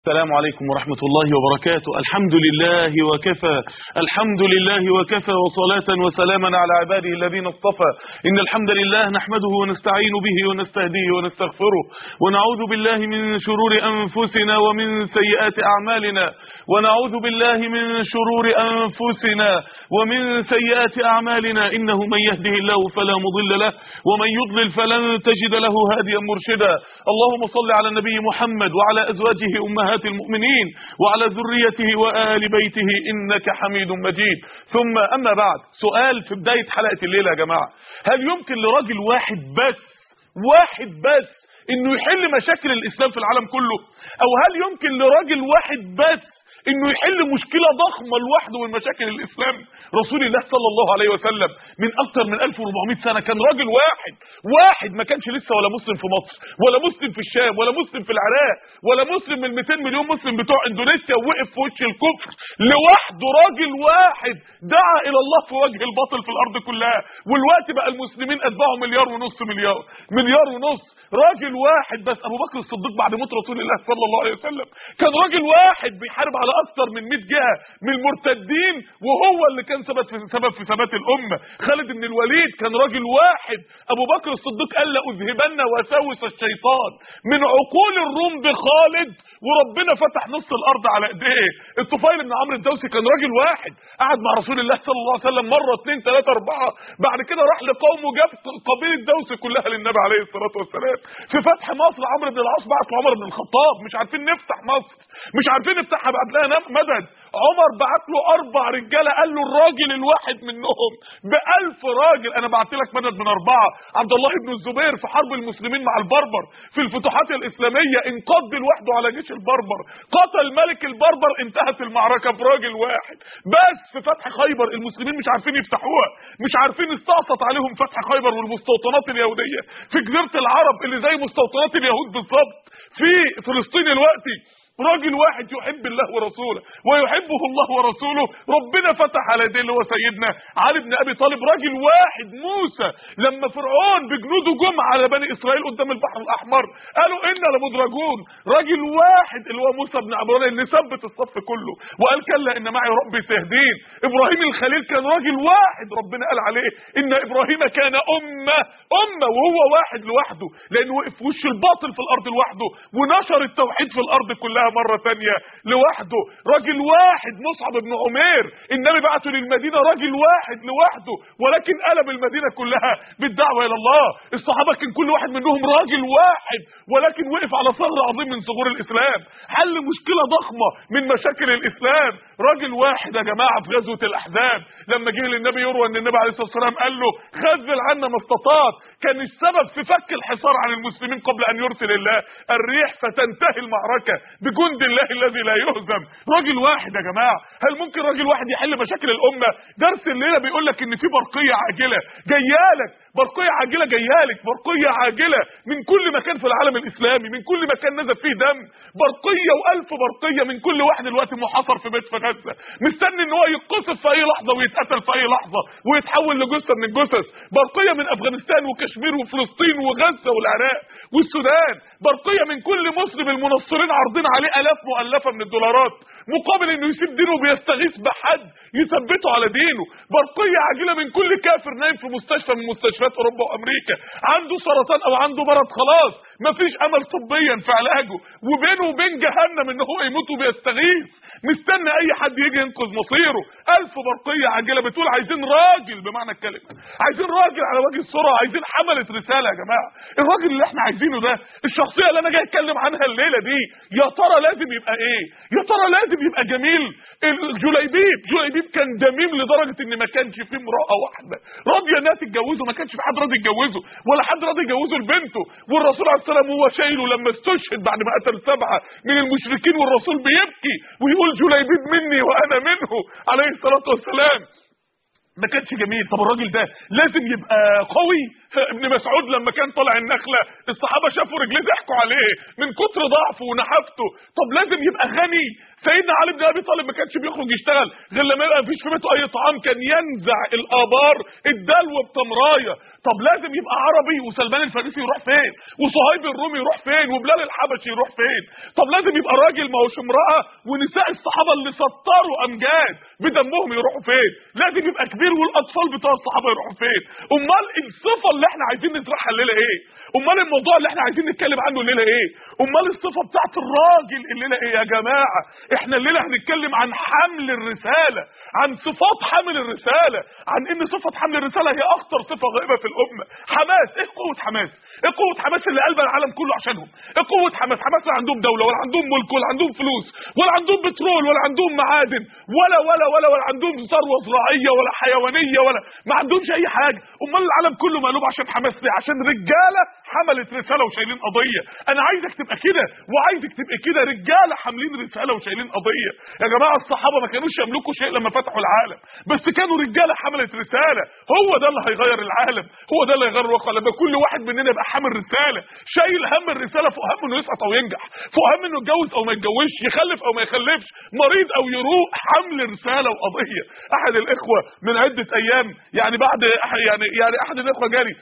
السلام عليكم ورحمة الله وبركاته. الحمد لله وكفى، الحمد لله وكفى، وصلاة وسلاما على عباده الذين اصطفى. إن الحمد لله نحمده ونستعين به ونستهديه ونستغفره، ونعوذ بالله من شرور أنفسنا ومن سيئات أعمالنا، ونعوذ بالله من شرور أنفسنا ومن سيئات أعمالنا. إنه من يهده الله فلا مضل له، ومن يضلل فلن تجد له هاديا مرشدا. اللهم صل على النبي محمد وعلى أزواجه أمهات المؤمنين وعلى ذريته وآل بيته إنك حميد مجيد. ثم أما بعد، سؤال في بداية حلقة الليلة يا جماعة: هل يمكن لراجل واحد بس إنه يحل مشاكل الإسلام في العالم كله؟ أو هل يمكن لراجل واحد بس انه يحل مشكلة ضخمة لوحده من مشاكل الاسلام؟ رسول الله صلى الله عليه وسلم من اكتر من 1400 سنة كان راجل واحد ما كانش لسه ولا مسلم في مصر، ولا مسلم في الشام، ولا مسلم في العراق، ولا مسلم من 200 مليون مسلم بتوع اندونيسيا، ووقف في وش الكفر لوحده. راجل واحد دعا الى الله في وجه الباطل في الارض كلها، والوقت بقى المسلمين اتباعوا مليار ونص. راجل واحد بس، ابو بكر الصديق بعد موت رسول الله صلى الله عليه وسلم كان راجل واحد بيحارب على اكثر من 100 جهه من المرتدين، وهو اللي كان سبب في ثبات الامه. خالد بن الوليد كان راجل واحد. ابو بكر الصديق قال: لاذهبن وساوس الشيطان من عقول الروم بخالد، وربنا فتح نص الارض على ايديه. الطفيل بن عمرو الدوسي كان راجل واحد، قعد مع رسول الله صلى الله عليه وسلم مره 2 3 4، بعد كده راح لقومه جاب قبيله دوسي كلها للنبي عليه الصلاه والسلام. في فتح مصر عمرو بن العاص بعت لعمر بن الخطاب: مش عارفين نفتح مصر، مش عارفين نفتحها، بعت لها مدد. عمر بعت له 4 رجاله، قال له الراجل الواحد منهم ب1000 راجل انا بعت لك مدد من 4. عبد الله بن الزبير في حرب المسلمين مع البربر في الفتوحات الاسلاميه انقض لوحده على جيش البربر، قتل ملك البربر، انتهت المعركه براجل واحد بس. في فتح خيبر المسلمين مش عارفين يفتحوها، مش عارفين، استعصت عليهم فتح خيبر والمستوطنات اليهوديه في جزيره العرب اللي زي مستوطنات اليهود بالظبط في فلسطين دلوقتي. راجل واحد يحب الله ورسوله ويحبه الله ورسوله، ربنا فتح على يديه اللي هو سيدنا علي بن ابي طالب. راجل واحد. موسى لما فرعون بجنوده جم على بني اسرائيل قدام البحر الاحمر قالوا انا لمدرجون، راجل واحد اللي هو موسى بن عمران اللي ثبت الصف كله وقال: كلا ان معي ربي سيهدين. ابراهيم الخليل كان راجل واحد، ربنا قال عليه ان ابراهيم كان امه، وهو واحد لوحده لانه وقف في وش الباطل في الارض لوحده ونشر التوحيد في الارض كلها مرة تانية لوحده. راجل واحد. مصعب بن عمير النبي بعته للمدينة، راجل واحد لوحده، ولكن قلب المدينة كلها بالدعوة الى الله. الصحابة كان كل واحد منهم راجل واحد، ولكن وقف على ثغر عظيم من ثغور الاسلام، حل مشكلة ضخمة من مشاكل الاسلام. راجل واحد يا جماعة. في غزوة الاحزاب لما جه للنبي يروى ان النبي عليه الصلاة والسلام قال له: خذل عنا ما استطعت، كان السبب في فك الحصار عن المسلمين قبل ان يرسل الله الريح فتنتهي المعركة بجند الله الذي لا يهزم. راجل واحد يا جماعه. هل ممكن راجل واحد يحل مشاكل الامه؟ درس الليله بيقول لك ان في برقيه عاجله جايالك، برقيه عاجله جايالك، برقيه عاجله من كل مكان في العالم الاسلامي، من كل مكان نزل فيه دم، برقيه و1000 برقيه من كل واحد دلوقتي محاصر في بيت في غزه مستني ان هو يتقصف في اي لحظه ويتقتل في اي لحظه ويتحول لجثه من الجثث. برقيه من افغانستان وكشمير وفلسطين وغزه والعراق والسودان، برقيه من كل مسلم المنصرين عارضين عليه الاف مؤلفه من الدولارات مقابل انه يسيب دينه وبيستغيث بحد يثبته على دينه. برقيه عاجله من كل كافر نايم في مستشفى من مستشفيات اوروبا وامريكا عنده سرطان او عنده مرض خلاص مفيش امل طبيا في علاجه، وبينه وبين جهنم ان هو يموت وبيستغيث مستني اي حد يجي ينقذ مصيره. 1000 برقيه عاجله بتقول عايزين راجل بمعنى الكلمه، عايزين راجل على وجه السرعه، عايزين حمله رساله يا جماعه. الراجل اللي احنا عايزينه ده، الشخصيه اللي انا جاي اتكلم عنها الليله دي، يا ترى لازم يبقى ايه؟ يا ترى لازم يبقى جميل؟ جليبيب كان دميم لدرجه ان ما كانش فيه امراه واحده راضيه انها تتجوزه، ما كانش في حد راضي يتجوزه ولا حد راضي يجوزه لبنته. والرسول عليه السلام هو شايله لما استشهد بعد ما قتل 7 من المشركين، والرسول بيبكي ويقول: جليبيب مني وانا منه عليه الصلاه والسلام. ما كانش جميل. طب الراجل ده لازم يبقى قوي؟ ابن مسعود لما كان طالع النخله الصحابه شافوا رجليه ضحكوا عليه من كتر ضعفه ونحافته. طب لازم يبقى غني. سيدنا علي بن ابي طالب ما كانش بيخرج يشتغل غير لما يبقى مفيش في بيته اي طعام، كان ينزع الابار الدلو بتمرايه. طب لازم يبقى عربي، وسلمان الفارسي يروح فين؟ وصهيب الرومي يروح فين؟ وبلال الحبشي يروح فين؟ طب لازم يبقى راجل ما هوش امراه، ونساء الصحابه اللي سطروا امجاد بدمهم يروحوا فين؟ لازم يبقى كبير، والاطفال بتوع الصحابه يروحوا فين؟ امال الصفه اللي احنا عايزين نزرعها الليله ايه؟ امال الموضوع اللي احنا عايزين نتكلم عنه الليله ايه؟ امال الصفه بتاعت الراجل الليله ايه يا جماعه؟ احنا الليله هنتكلم عن حمل الرساله، عن صفات حمل الرساله، عن ان صفه حمل الرساله هي اخطر صفه غائبه في الامه. حماس، ايه قوه حماس؟ ايه قوه حماس اللي قلب العالم كله عشانهم؟ ايه قوه حماس؟ حماس لا عندهم دوله، ولا عندهم ملك، ولا عندهم فلوس، ولا عندهم بترول، ولا عندهم معادن، ولا عندهم ثروه زراعيه ولا حيوانيه، ولا ما عندهمش اي حاجه. امال العالم كله مقلوب عشان حماس ليه؟ عشان رجاله حملت رساله وشايلين قضيه. انا عايزك تبقى كده، وعايزك تبقى كده، رجاله حاملين رساله وشايلين قضيه. يا جماعه الصحابه ما كانوش يملكوا شيء لما فتحوا العالم، بس كانوا رجاله حملت رساله. هو ده اللي هيغير العالم، هو ده اللي هيغير الواقع. لما كل واحد مننا يبقى حامل رساله، شايل هم الرساله، فوق هم انه يسقط او ينجح، فوق هم انه يتجوز او ما يتجوزش، يخلف او ما يخلفش، مريض او يروق، حمل رساله وقضيه. احد الاخوه من عده ايام يعني بعد يعني احد الاخوه جالي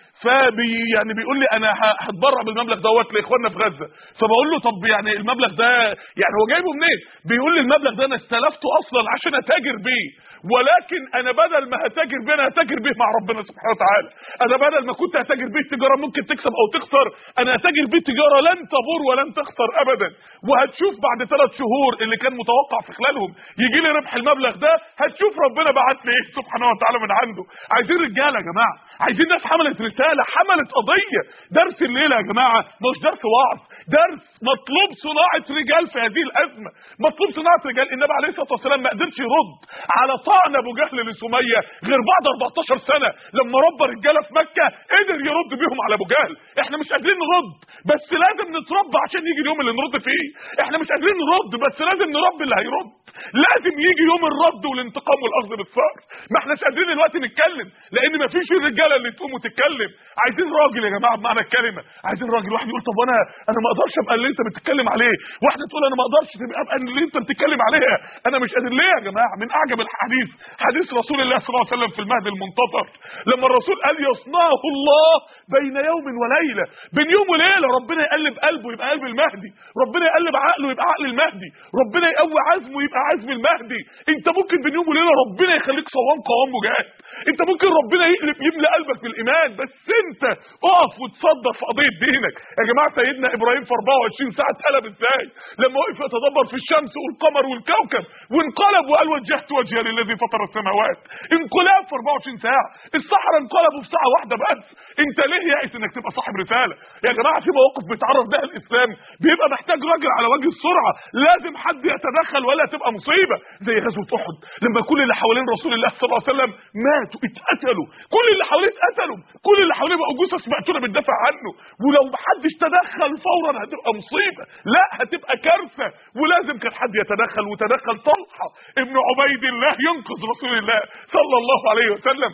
يعني بيقول لي انا هتبرع بالمبلغ دوت لاخواننا في غزه. فبقول له طب يعني المبلغ ده يعني هو جايبه منين؟ بيقول لي المبلغ ده انا استلفته اصلا عشان اتاجر بيه، ولكن انا بدل ما هتاجر بيه انا هتاجر بيه مع ربنا سبحانه وتعالى. انا بدل ما كنت هتاجر بيه تجاره ممكن تكسب او تخسر، انا هتاجر بيه تجاره لن تبور ولن تخسر ابدا. وهتشوف بعد 3 شهور اللي كان متوقع في خلالهم يجي لي ربح المبلغ ده، هتشوف ربنا بعت لي ايه سبحانه وتعالى من عنده. عايزين رجاله يا جماعه، عايزين ناس حملت رساله، حملت قضيه. درس الليله يا جماعه مش درس وعظ، درس مطلوب صناعه رجال في هذه الازمه، مطلوب صناعه رجال. النبي عليه الصلاه والسلام ما قدرش يرد على طعن ابو جهل لسميه غير بعد 14 سنه لما ربى رجاله في مكه قدر يرد بيهم على ابو جهل. احنا مش قادرين نرد، بس لازم نتربى عشان يجي اليوم اللي نرد فيه. احنا مش قادرين نرد، بس لازم نربي اللي هيرد. لازم يجي يوم الرد والانتقام والاخذ بالثار. ما احناش قادرين دلوقتي نتكلم لان ما فيش الرجاله اللي تقوم وتتكلم. عايزين راجل يا جماعه بمعنى الكلمه، عايزين راجل. واحد يقول طب انا ما اقدرش ابقى اللي انت بتتكلم عليه، واحده تقول انا ما اقدرش ابقى اللي انت بتتكلم عليها. انا مش قادر. ليه يا جماعه؟ من اعجب الحديث حديث رسول الله صلى الله عليه وسلم في المهد المنتظر، لما الرسول قال يصنعه الله بين يوم وليله. بين يوم وليله ربنا يقلب قلبه يبقى قلب المهدي، ربنا يقلب عقله يبقى عقل المهدي، ربنا يقوي عزمه يبقى عزم المهدي. انت ممكن بين يوم وليله ربنا يخليك صوام قوام مجاهد، انت ممكن ربنا يملى قلبك بالايمان، بس انت اقف وتصدر في قضيه دينك. يا جماعه سيدنا ابراهيم في 24 ساعه اتقلب ازاي؟ لما وقف يتدبر في الشمس والقمر والكوكب وانقلب وقال وجهت وجهي للذي فطر السماوات. انقلاب في 24 ساعه. الصحراء انقلبوا في ساعه واحده بس. انت ليه يائس انك تبقى صاحب رساله؟ يا جماعه في مواقف بيتعرض لها الاسلام بيبقى محتاج راجل على وجه السرعه، لازم حد يتدخل ولا تبقى مصيبه. زي غزوه احد لما كل اللي حوالين رسول الله صلى الله عليه وسلم ماتوا اتقتلوا، كل اللي حواليه اتقتلوا، كل اللي حواليه بقوا جثث مقتوله بتدافع عنه، ولو محدش تدخل فورا هتبقى مصيبه، لا هتبقى كارثه. ولازم كان حد يتدخل، وتدخل طلحه ابن عبيد الله ينقذ رسول الله صلى الله عليه وسلم.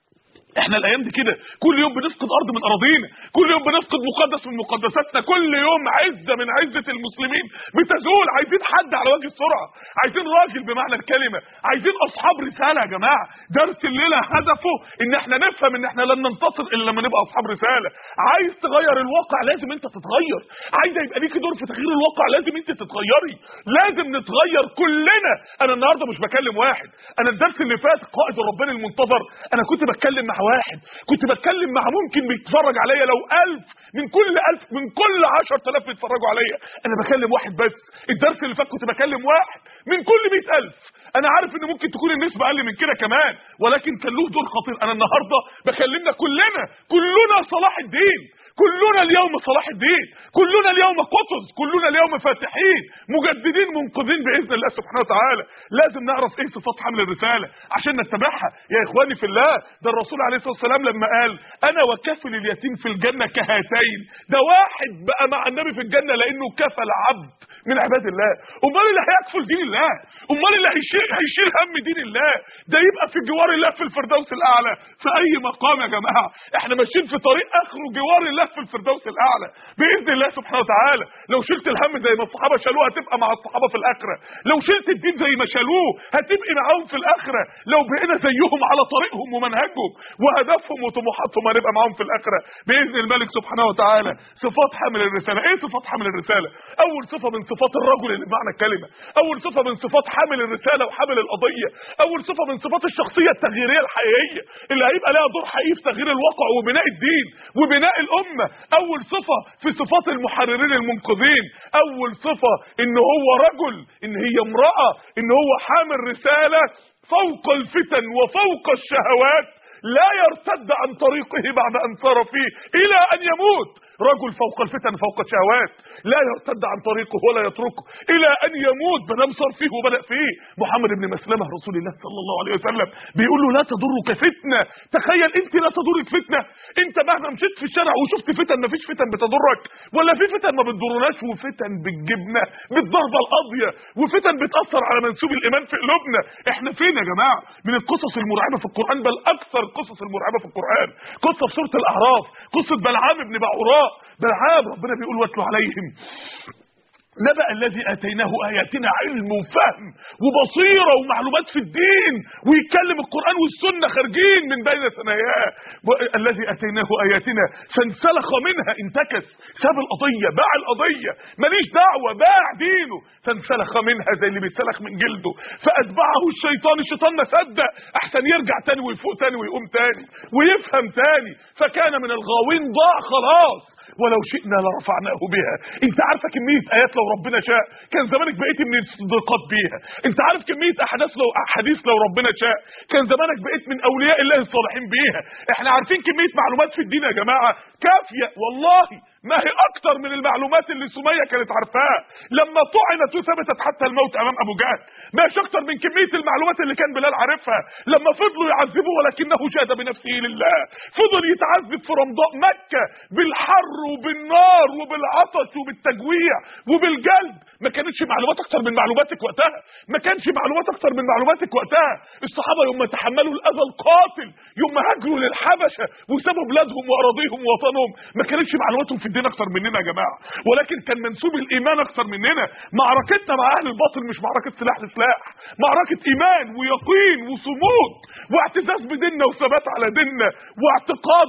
احنا الايام دي كده كل يوم بنفقد ارض من اراضينا، كل يوم بنفقد مقدس من مقدساتنا، كل يوم عزه من عزه المسلمين بتزول. عايزين حد على وجه السرعه، عايزين راجل بمعنى الكلمه، عايزين اصحاب رساله. يا جماعه درس الليله هدفه ان احنا نفهم ان احنا لن ننتصر الا لما نبقى اصحاب رساله. عايز تغير الواقع لازم انت تتغير، عايز يبقى ليك دور في تغيير الواقع لازم انت تتغيري، لازم نتغير كلنا. انا النهارده مش بكلم واحد، انا الدرس اللي فات قائد الرباني المنتظر انا كنت بتكلم مع واحد، كنت بتكلم مع ممكن بيتفرج عليا لو 1000 من كل 10,000 بيتفرجوا عليا، انا بكلم واحد بس. الدرس اللي فات كنت بكلم واحد من كل 100,000. انا عارف ان ممكن تكون النسبه اقل من كده كمان، ولكن كان له دور خطير. انا النهارده بكلمنا كلنا صلاح الدين، كلنا اليوم صلاح الدين، كلنا اليوم قطز، كلنا اليوم فاتحين مجددين منقذين باذن الله سبحانه وتعالى. لازم نعرف ايه صفات حمل الرساله عشان نتبعها يا اخواني في الله. ده الرسول عليه الصلاه والسلام لما قال انا وكفل اليتيم في الجنه كهاتين، ده واحد بقى مع النبي في الجنه لانه كفل عبد من عباد الله. امال اللي هيكفل دين الله، امال اللي هيشيل هم دين الله ده يبقى في جوار الله في الفردوس الاعلى. في اي مقام يا جماعه احنا ماشيين في طريق اخره جوار الله في الفردوس الاعلى باذن الله سبحانه وتعالى. لو شلت الهم زي ما الصحابه شالوه هتبقى مع الصحابه في الاخره، لو شلت الدين زي ما شالوه هتبقي معاهم في الاخره، لو بقينا زيهم على طريقهم ومنهجهم وهدفهم وطموحاتهم هنبقى معاهم في الاخره باذن الملك سبحانه وتعالى. صفات حامل الرساله. ايه صفات حامل الرساله؟ اول صفه من صفات الرجل اللي بمعنى الكلمه، اول صفه من صفات حامل الرساله وحامل القضيه، اول صفه من صفات الشخصيه التغييريه الحقيقيه اللي هيبقى لها دور حقيقي في تغيير الواقع وبناء الدين وبناء الامه. اول صفه في صفات المحررين المنقذين، اول صفه ان هو رجل، ان هي امراه، ان هو حامل رساله فوق الفتن وفوق الشهوات، لا يرتد عن طريقه بعد ان سار فيه الى ان يموت. رجل فوق الفتن فوق الشهوات لا يرتد عن طريقه ولا يتركه الى ان يموت، بدل صار فيه وبدأ فيه. محمد بن مسلمة رسول الله صلى الله عليه وسلم بيقول له لا تضرك فتنة. تخيل انت لا تضرك فتنة، انت مهما مشيت في الشارع وشفت فتن مفيش فتن بتضرك، ولا في فتن ما بتضرناش، وفتن بتجيبنا بالضربة القاضية، وفتن بتأثر على منسوب الايمان في قلوبنا. احنا فين يا جماعة من القصص المرعبة في القرآن، بل اكثر القصص المرعبة في القرآن قصة في سورة الاعراف، قصة بلعام بن بعوراء. بلعام ربنا بيقول واتلو عليهم نبأ الذي آتيناه آياتنا علم وفهم وبصيرة ومعلومات في الدين، ويتكلم القرآن والسنة خارجين من بين ثناياه. الذي آتيناه آياتنا فانسلخ منها، انتكس، ساب القضية، باع القضية، ماليش دعوة، باع دينه، فانسلخ منها زي اللي بيتسلخ من جلده، فأتبعه الشيطان ما صدق، أحسن يرجع تاني ويفوق تاني ويقوم تاني ويفهم تاني، فكان من الغاوين، ضاع خلاص. ولو شئنا لرفعناه بها. انت عارفه كميه ايات لو ربنا شاء كان زمانك بقيت من الصديقات بيها. انت عارف كميه احاديث لو ربنا شاء كان زمانك بقيت من اولياء الله الصالحين بيها. احنا عارفين كميه معلومات في الدين يا جماعه كافيه والله، ما هي اكتر من المعلومات اللي سميه كانت عارفاها لما طعنت وثبتت حتى الموت امام ابو جهل. ما هيش اكتر من كميه المعلومات اللي كان بلال عارفها لما فضلوا يعذبوه ولكنه جاد بنفسه لله. فضل يتعذب في رمضاء مكه بالحر وبالنار وبالعطش وبالتجويع وبالجلد. ما كانتش معلومات اكتر من معلوماتك وقتها، ما كانش معلومات اكتر من معلوماتك وقتها. الصحابه يوم ما تحملوا الاذى القاتل، يوم ما هاجروا للحبشه وسابوا بلادهم واراضيهم ووطنهم، ما كانتش معلوماتهم في الدين اكتر مننا يا جماعه، ولكن كان منسوب الايمان اكتر مننا. معركتنا مع اهل الباطل مش معركه سلاح لسلاح، معركه ايمان ويقين وصمود واعتزاز بديننا وثبات على ديننا واعتقاد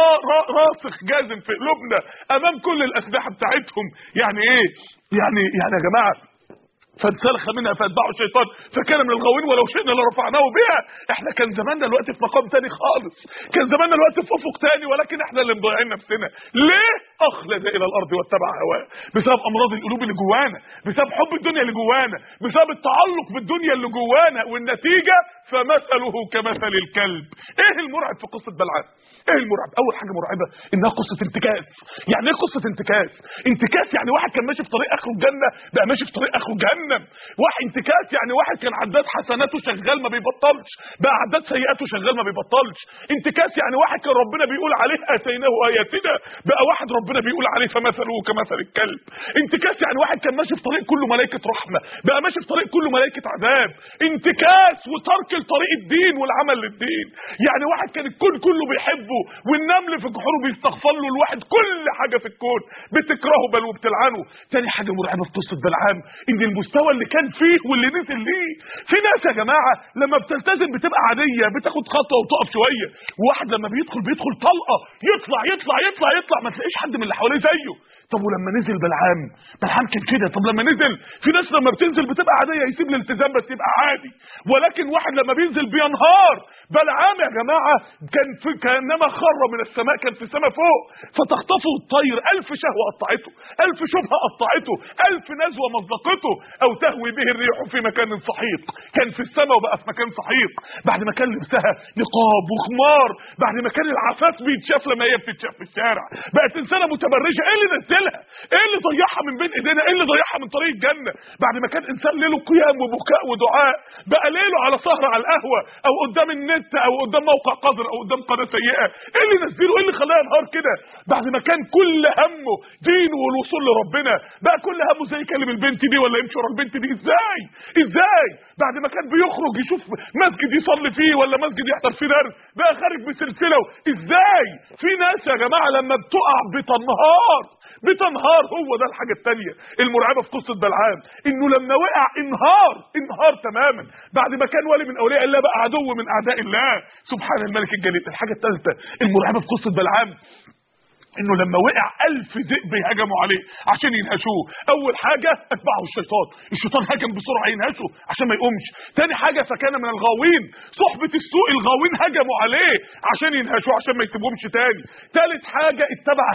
راسخ جازم في قلوبنا امام كل الاسلحه بتاعتهم. يعني ايه؟ يعني يا جماعه فانسلخ منها فاتبعه الشيطان فكان من الغاوين ولو شئنا لرفعناه بها. احنا كان زماننا الوقت في مقام تاني خالص، كان زماننا الوقت في افق تاني، ولكن احنا اللي مضيعين نفسنا. ليه؟ اخلد الى الارض واتبع هواه، بسبب امراض القلوب اللي جوانا، بسبب حب الدنيا اللي جوانا، بسبب التعلق بالدنيا اللي جوانا، والنتيجه فمثله كمثل الكلب. ايه المرعب في قصه بلعام؟ ايه المرعب؟ اول حاجه مرعبه انها قصه انتكاس. يعني ايه قصه انتكاس؟ انتكاس يعني واحد كان ماشي في طريق اخره الجنه بقى ماشي في طريق اخره جهنم. واحد انتكاس يعني واحد كان عداد حسناته شغال ما بيبطلش بقى عداد سيئاته شغال ما بيبطلش. انتكاس يعني واحد كان ربنا بيقول عليه اتيناه اياتنا بقى واحد ربنا بيقول عليه فمثله كمثل الكلب. انتكاس يعني واحد كان ماشي في طريق كله ملائكه رحمه بقى ماشي في طريق كله ملائكه عذاب. انتكاس وترك لطريق الدين والعمل للدين. يعني واحد كان الكون كله بيحبه والنمل في جحوره بيستغفر له، الواحد كل حاجه في الكون بتكرهه بل وبتلعنه. تاني حاجه مرعبه في قصه بلعام ان المستوى اللي كان فيه واللي نزل ليه. في ناس يا جماعه لما بتلتزم بتبقى عاديه، بتاخد خطوه وتقف شويه، وواحد لما بيدخل طلقه يطلع يطلع يطلع يطلع ما تلاقيش حد من اللي حواليه زيه. طب ولما نزل بلعام كان كده. طب لما نزل، في ناس لما بتنزل بتبقى عاديه يسيب الالتزام بس يبقى عادي، ولكن واحد لما بينزل بينهار. بلعام يا جماعه كانما خر من السماء، كان في السماء فوق فتخطفه الطير، 1000 شهوه قطعته، 1000 شبهه قطعته، 1000 نزوه مزقته، او تهوي به الريح في مكان سحيق. كان في السماء وبقى في مكان سحيق بعد ما كان لبسها نقاب وخمار، بعد ما كان العفاف بيتشاف لما هي بتتشاف في الشارع، بقت انسانه متبرجه. ايه اللي كسلها؟ ايه اللي ضيعها من بين ايدينا؟ ايه اللي ضيعها من طريق الجنه؟ بعد ما كان انسان ليله قيام وبكاء ودعاء، بقى ليله على سهره على القهوه او قدام النت او قدام موقع قذر او قدام قناه سيئه. ايه اللي نزله؟ ايه اللي خلاه ينهار كده؟ بعد ما كان كل همه دينه والوصول لربنا، بقى كل همه زي يكلم البنت دي ولا يمشي ورا البنت دي. ازاي بعد ما كان بيخرج يشوف مسجد يصلي فيه ولا مسجد يحضر فيه درس، بقى خارج بسلسله؟ ازاي؟ في ناس يا جماعه لما بتقع بتنهار. هو ده الحاجه الثانيه المرعبه في قصه بلعام، انه لما وقع انهار تماما، بعد ما كان ولي من اولياء الله بقى عدو من اعداء الله سبحان الملك الجليل. الحاجه الثالثه المرعبه في قصه بلعام، انه لما وقع 1000 ذئب هجموا عليه عشان ينهشوه. اول حاجه اتبعه الشيطان هجم بسرعه ينهشه عشان ما يقومش. تاني حاجه فكان من الغاوين، صحبه السوء الغاوين هجموا عليه عشان ينهشوه عشان ما يسيبهمش تاني. تالت حاجه اتبع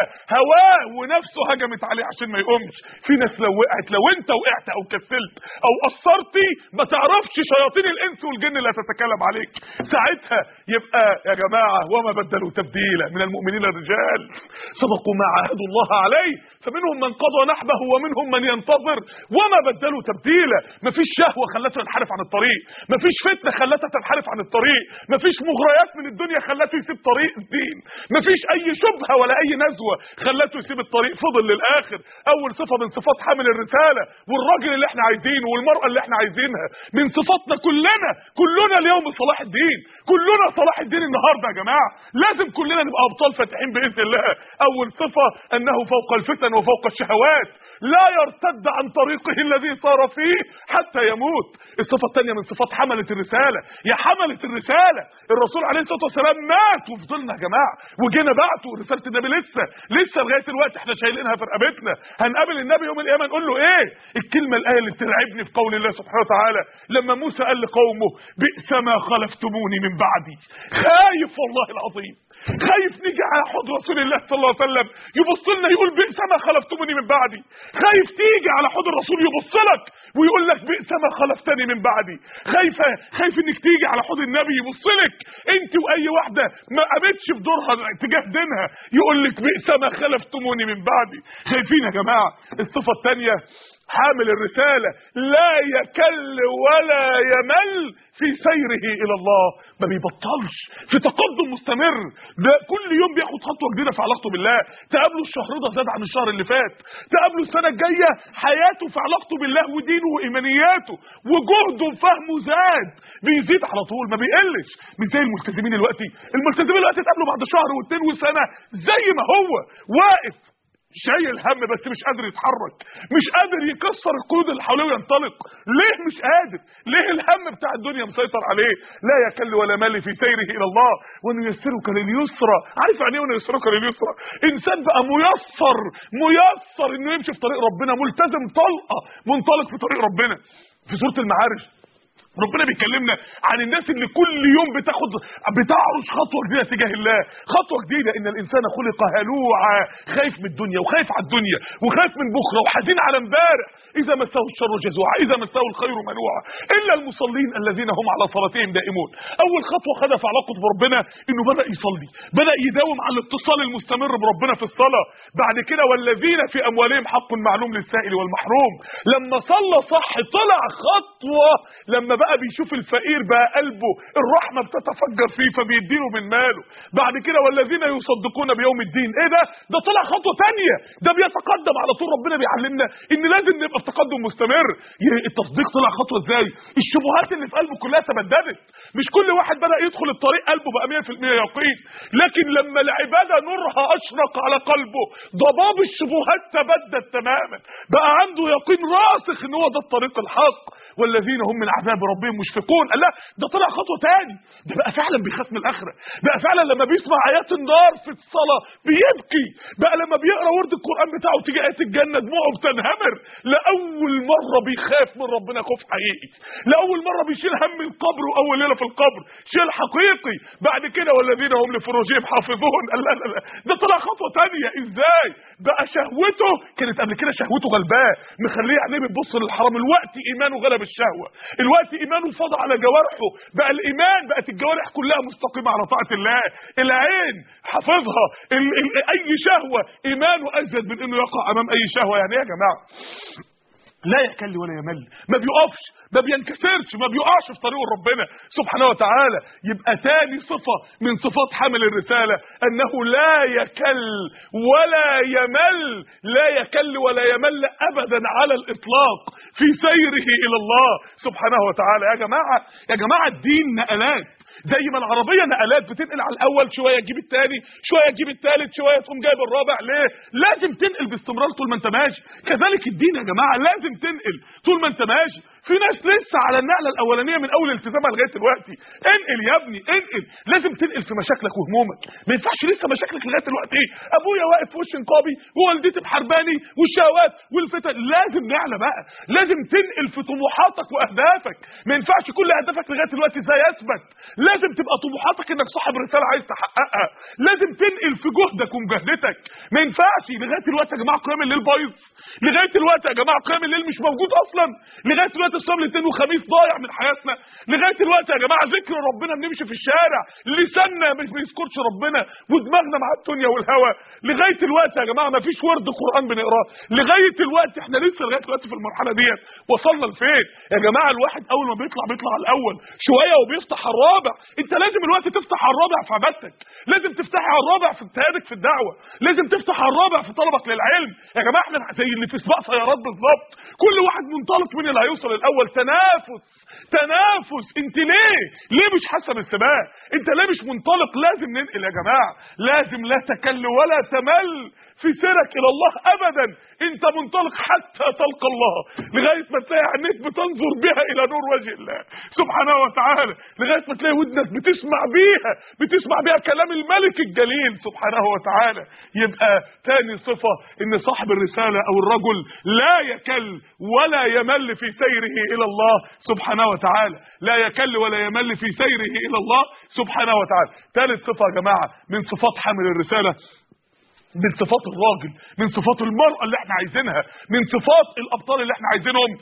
هواه ونفسه هجمت عليه عشان ما يقومش. في ناس لو انت وقعت او كسلت او قصرتي ما تعرفش شياطين الانس والجن اللي هتتكلم عليك ساعتها. يبقى يا جماعه وما بدلوا تبديلا من المؤمنين الرجال صدقوا ما عاهدوا الله عليه فمنهم من قضى نحبه ومنهم من ينتظر وما بدلوا تبديلا. مفيش شهوه خلته ينحرف عن الطريق، مفيش فتنه خلته تنحرف عن الطريق، مفيش مغريات من الدنيا خلته يسيب طريق الدين، مفيش اي شبهه ولا اي نزوه خلته يسيب الطريق، فضل للاخر. اول صفه من صفات حامل الرساله والراجل اللي احنا عايزينه والمراه اللي احنا عايزينها من صفاتنا كلنا اليوم صلاح الدين، كلنا صلاح الدين النهارده يا جماعه. لازم كلنا نبقى ابطال فاتحين باذن الله. اول صفه انه فوق الفتن وفوق الشهوات لا يرتد عن طريقه الذي صار فيه حتى يموت. الصفه الثانيه من صفات حمله الرساله، يا حمله الرساله الرسول عليه الصلاه والسلام مات وفضلنا يا جماعه وجينا بعته. رساله النبي لسه لغايه دلوقتي احنا شايلينها في رقبتنا. هنقابل النبي يوم القيامه نقول له ايه؟ الايه اللي بترعبني في قول الله سبحانه وتعالى لما موسى قال لقومه بئس ما خلفتموني من بعدي. خايف والله العظيم، خايف نيجي على حوض رسول الله صلى الله عليه وسلم يبص لنا يقول بئس ما خلفتموني من بعدي. خايف تيجي على حوض الرسول يبص لك ويقول لك بئس ما خلفتني من بعدي. خايف انك تيجي على حوض النبي يبص لك انت واي واحده ما قامتش في دورها تجاه دينها يقول لك بئس ما خلفتموني من بعدي. خايفين يا جماعه. الصفه الثانيه حامل الرسالة لا يكل ولا يمل في سيره إلى الله، ما بيبطلش في تقدم مستمر، ده كل يوم بياخد خطوة جديدة في علاقته بالله. تقابله الشهر ده زاد عن الشهر اللي فات، تقابله السنة الجاية حياته في علاقته بالله ودينه وإيمانياته وجهده وفهمه زاد بيزيد على طول ما بيقلش. مش زي الملتزمين دلوقتي تقابله بعد شهر واثنين وسنة زي ما هو واقف شايل هم بس مش قادر يتحرك، مش قادر يكسر القيود اللي حواليه وينطلق. ليه مش قادر؟ ليه الهم بتاع الدنيا مسيطر عليه؟ لا يكل ولا مال في سيره الى الله ونيسرك لليسرى. عارف يعني ايه ونيسرك لليسرى؟ انسان بقى ميسر انه يمشي في طريق ربنا، ملتزم منطلق في طريق ربنا. في سورة المعارج ربنا بيكلمنا عن الناس اللي كل يوم بتعرج خطوه جديده تجاه الله، خطوه جديده. ان الانسان خلق هلوعا، خايف من الدنيا وخايف على الدنيا وخايف من بكره وحزين على امبارح. اذا مسه الشر جزوعا اذا مسه الخير منوعا الا المصلين الذين هم على صلاتهم دائمون. اول خطوه خدها في علاقته بربنا انه بدا يصلي، بدا يداوم على الاتصال المستمر بربنا في الصلاه. بعد كده والذين في اموالهم حق معلوم للسائل والمحروم. لما صلى صح طلع خطوه، لما بقى بيشوف الفقير بقى قلبه الرحمه بتتفجر فيه فبيديله من ماله. بعد كده والذين يصدقون بيوم الدين. ايه ده طلع خطوه ثانيه، ده بيتقدم على طول. ربنا بيعلمنا ان لازم نبقى في تقدم مستمر. التصديق طلع خطوه ازاي؟ الشبهات اللي في قلبه كلها تبددت. مش كل واحد بدا يدخل الطريق قلبه بقى 100% يقين، لكن لما العباده نورها اشرق على قلبه ضباب الشبهات تبدد تماما، بقى عنده يقين راسخ ان هو ده الطريق الحق. والذين هم من عذاب ربهم مشفقون. لا ده طلع خطوه ثاني، ده بقى فعلا بيخاف من الاخره، بقى فعلا لما بيسمع ايات النار في الصلاه بيبكي، بقى لما بيقرا ورد القران بتاعه تيجي ايات الجنه دموعه بتنهمر. لاول مره بيخاف من ربنا خوف حقيقي، لاول مره بيشيل هم القبر واول ليله في القبر شيل حقيقي. بعد كده والذين هم لفروجهم حافظون. لا ده طلع خطوه ثانيه. ازاي؟ بقى شهوته كانت قبل كده شهوته غلباه مخليه عينيه بتبص للحرام، الوقت ايمانه غلب الشهوه، الوقت ايمانه فاض على جوارحه، بقى الايمان بقت الجوارح كلها مستقيمه على طاعه الله، العين حافظها، اي شهوه ايمانه ازيد من انه يقع امام اي شهوه. يعني ايه يا جماعه؟ لا يكل ولا يمل، ما بيقفش، ما بينكسرش، ما بيقعش في طريق ربنا سبحانه وتعالى. يبقى تاني صفة من صفات حامل الرسالة انه لا يكل ولا يمل، لا يكل ولا يمل ابدا على الاطلاق في سيره الى الله سبحانه وتعالى. يا جماعة الدين نقلات، زي ما العربيه نقلات بتنقل على الاول شويه تجيب الثاني، شويه تجيب الثالث، شويه تقوم جايب الرابع. ليه؟ لازم تنقل باستمرار طول ما انت ماشي. كذلك الدين يا جماعه لازم تنقل طول ما انت ماشي. في ناس لسه على النقله الاولانيه من اول التزامها لغايه دلوقتي. انقل يا ابني، انقل، لازم تنقل في مشاكلك وهمومك. ما ينفعش لسه مشاكلك لغايه دلوقتي ايه؟ ابويا واقف في وش نقابي ووالدتي بحرباني والشهوات والفتن. لازم نعلى بقى، لازم تنقل في طموحاتك واهدافك. ما ينفعش كل اهدافك لغايه دلوقتي زي اثبت، لازم تبقى طموحاتك انك صاحب رساله عايز تحققها. لازم تنقل في جهدك ومجاهدتك. ما ينفعش لغايه دلوقتي يا جماعه قيام الليل بايظ، لغايه دلوقتي يا جماعه قيام الليل مش موجود اصلا، لغايه دلوقتي الصيام الاثنين وخميس ضايع من حياتنا، لغايه دلوقتي يا جماعه ذكر ربنا بنمشي في الشارع لساننا مش بيذكرش ربنا ودماغنا مع الدنيا والهوى، لغايه دلوقتي يا جماعه ما فيش ورد قران بنقراه، لغايه دلوقتي احنا لسه لغايه دلوقتي في المرحله ديت. وصلنا لفين يا جماعه؟ الواحد اول ما بيطلع على الاول شويه وبيفتح على الرابع. انت لازم الوقت تفتح على الرابع في عبادتك، لازم تفتح على الرابع في اجتهادك في الدعوه، لازم تفتح على الرابع في طلبك للعلم. يا جماعه احنا زي اللي في سباق سيارات بالظبط، كل واحد منطلق مين اللي هيوصل الاول. تنافس. انت ليه مش حاسه بالسباق؟ انت ليه مش منطلق؟ لازم ننقل يا جماعه، لازم لا تكل ولا تمل في سيرك الى الله ابدا. انت منطلق حتى تلقى الله، لغايه ما تلاقي عينيك بتنظر بها الى نور وجه الله سبحانه وتعالى، لغايه ما تلاقي ودنك بتسمع بيها كلام الملك الجليل سبحانه وتعالى. يبقى تاني صفه ان صاحب الرساله او الرجل لا يكل ولا يمل في سيره الى الله سبحانه وتعالى، لا يكل ولا يمل في سيره الى الله سبحانه وتعالى. ثالث صفه يا جماعه من صفات حامل الرساله، من صفات الراجل، من صفات المرأة اللي احنا عايزينها، من صفات الابطال اللي احنا عايزينهم،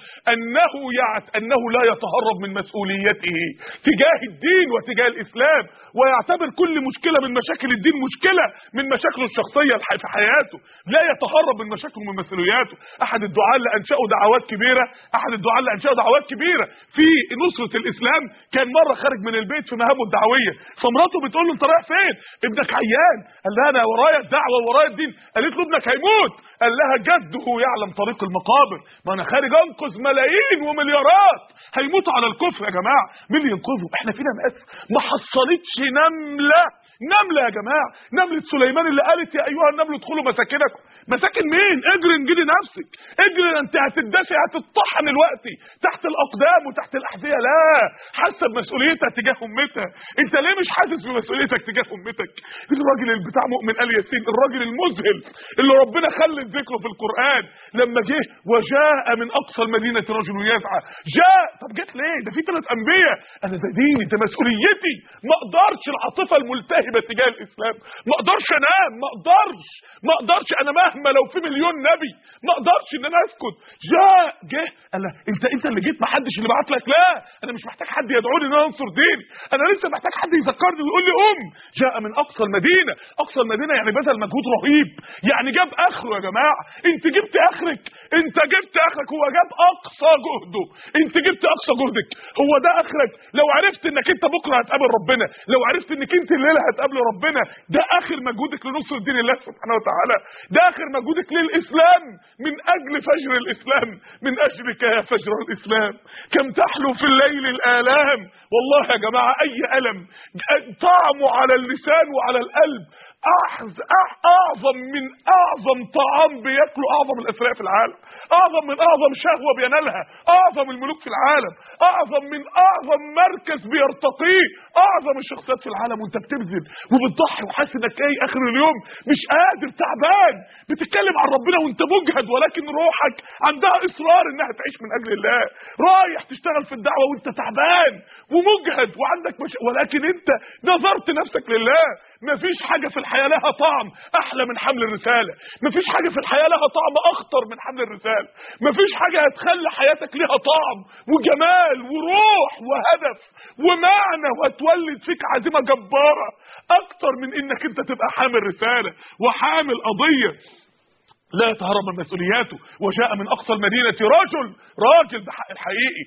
انه لا يتهرب من مسؤوليته تجاه الدين وتجاه الاسلام، ويعتبر كل مشكلة من مشاكل الدين مشكلة من مشاكله الشخصية في حياته، لا يتهرب من مشاكله ومن مسؤولياته. احد الدعاة اللي انشأوا دعوات كبيرة في نصرة الاسلام كان مرة خارج من البيت في مهامه الدعوية، فمراته بتقول له انت رايح فين؟ ابنك عيان. قال لها انا ورايا الدعوة ورايا الدين. قالت له ابنك هيموت. قال لها جده يعلم طريق المقابر، ما انا خارج انقذ ملايين ومليارات هيموتوا على الكفر. يا جماعه مين اللي ينقذهم؟ احنا فينا ناس ما حصلتش نمله يا جماعه، نمله سليمان اللي قالت يا ايها النمل ادخلوا مساكنكم. مساكن مين؟ اجري انجلي نفسك، اجري، انت هتدسي هتطحن الوقت تحت الاقدام وتحت الاحذيه. لا، حاسه بمسؤوليتها تجاه امتها. انت ليه مش حاسس بمسؤوليتك تجاه امتك؟ الراجل اللي بتاع مؤمن ال ياسين، الراجل المذهل اللي ربنا خلد ذكره في القران لما جه وجاء من اقصى المدينه رجل يسعى. طب جت ليه؟ ده في 3 انبياء. انا ده ديني، ده مسؤوليتي، ما اقدرش العاطفه الملتهبه تجاه الاسلام، ما اقدرش انام، ما اقدرش انا مهما لو في مليون نبي ما اقدرش ان انا اسكت. جه قال انت اللي جيت، ما حدش اللي بعت لك. لا، انا مش محتاج حد يدعوني ان انا انصر ديني، انا لسه محتاج حد يذكرني ويقول لي جاء من اقصى المدينه. اقصى المدينه يعني بذل مجهود رهيب، يعني جاب اخره. يا جماعه انت جبت اخرك، هو جاب اقصى جهده، انت جبت اقصى جهدك، هو ده اخرك. لو عرفت انك انت بكره هتقابل ربنا، لو عرفت انك انت الليله هتقابل ربنا، ده اخر مجهودك لنصر دين الله سبحانه وتعالى، ده اخر مجهودك للاسلام، من اجل فجر الاسلام، من اجلك يا فجر الاسلام كم تحلو في الليل الالام. والله يا جماعه اي الم طعمه على اللسان وعلى القلب اعظم من اعظم طعام بياكله اعظم الاثرياء في العالم، اعظم من اعظم شهوه بينالها اعظم الملوك في العالم، اعظم من اعظم مركز بيرتقيه اعظم الشخصيات في العالم، وانت بتبذل وبتضحي وحاسس انك ايه اخر اليوم مش قادر تعبان، بتتكلم عن ربنا وانت مجهد، ولكن روحك عندها اصرار انها تعيش من اجل الله، رايح تشتغل في الدعوه وانت تعبان ومجهد وعندك ولكن انت نظرت نفسك لله، مفيش حاجه في الحياه لها طعم احلى من حمل الرساله، مفيش حاجه في الحياه لها طعم اخطر من حمل الرساله، مفيش حاجه هتخلي حياتك ليها طعم وجمال وروح وهدف ومعنى وهتولد فيك عزيمه جباره اكتر من انك انت تبقى حامل رساله وحامل قضيه لا يتهرب من مسؤولياته. وجاء من اقصى المدينه راجل بحق الحقيقي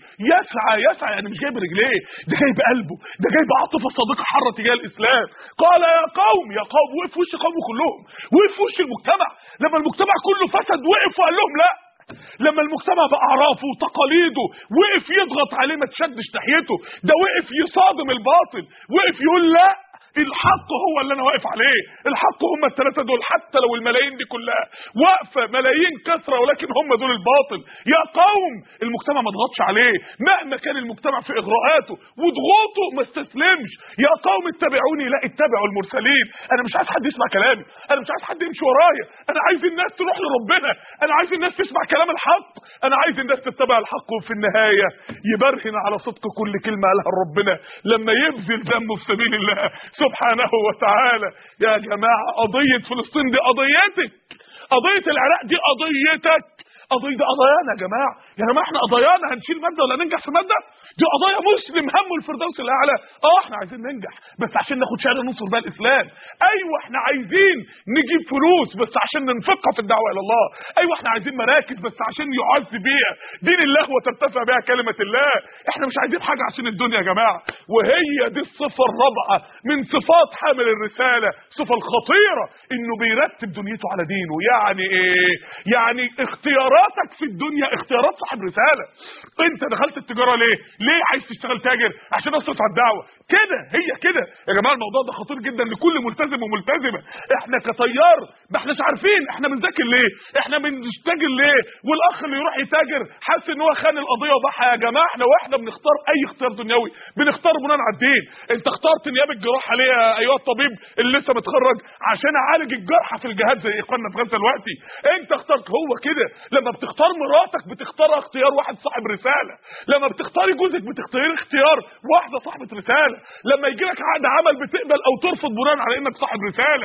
يسعى يعني مش جاي برجليه، ده جاي بقلبه، ده جاي بعاطفه صادقه حره تجاه الاسلام. قال يا قوم وقف وش قومه كلهم، وقف وش المجتمع. لما المجتمع كله فسد وقف وقال لهم لا. لما المجتمع باعرافه وتقاليده وقف يضغط عليه ما تشدش ناحيته، ده وقف يصادم الباطل، وقف يقول لا الحق هو اللي انا واقف عليه، الحق هم الثلاثه دول، حتى لو الملايين دي كلها واقفه ملايين كثره ولكن هم دول الباطل. يا قوم المجتمع ما ضغطش عليه مهما كان المجتمع في اغراءاته وضغوطه ما استسلمش. يا قوم اتبعوني، لا اتبعوا المرسلين. انا مش عايز حد يسمع كلامي، انا مش عايز حد يمشي ورايا، انا عايز الناس تروح لربنا، انا عايز الناس تسمع كلام الحق، انا عايز الناس تتبع الحق وفي النهايه يبرهن على صدق كل كلمه قالها ربنا لما يبذل ذنبه في سبيل الله سبحانه وتعالى. يا جماعة قضية فلسطين دي قضيتك، قضية العراق دي قضيتك، دي قضايانا يا جماعة. احنا قضايانا هنشيل مادة ولا ننجح في مادة؟ دي قضايا مسلم همه الفردوس الاعلى. احنا عايزين ننجح بس عشان ناخد شهادة ننصر بها الاسلام. ايوه احنا عايزين نجيب فلوس بس عشان ننفقها في الدعوة الى الله. ايوه احنا عايزين مراكز بس عشان يعز بيها دين الله وترتفع بها كلمة الله. احنا مش عايزين حاجة عشان الدنيا يا جماعة. وهي دي الصفة الرابعة من صفات حامل الرسالة، الصفة الخطيرة انه بيرتب دنيته على دينه. يعني ايه؟ يعني اختياراتك في الدنيا اختيارات صاحب رسالة. انت دخلت التجارة ليه عايز تشتغل تاجر؟ عشان اصرف على الدعوة. كده هي كده يا جماعة. الموضوع ده خطير جدا لكل ملتزم وملتزمة. احنا كطيار ما احناش عارفين احنا بنذاكر ليه، احنا بنشتغل ليه، والاخ اللي يروح يتاجر حاسس ان هو خان القضية وضحى. يا جماعة احنا واحنا بنختار اي اختيار دنيوي بنختار بناء على الدين. انت اخترت نيابة الجراحة ليه يا ايها الطبيب اللي لسه متخرج؟ عشان اعالج الجرحى في الجهاد زي اخواننا في غزة دلوقتي. انت اخترت. هو كده لما بتختار مراتك بتختار اختيار واحد صاحب رسالة، لما بتختاري جوزك بتختاري اختيار واحدة صاحبة رسالة، لما يجي لك عقد عمل بتقبل او ترفض بناء على انك صاحب رسالة.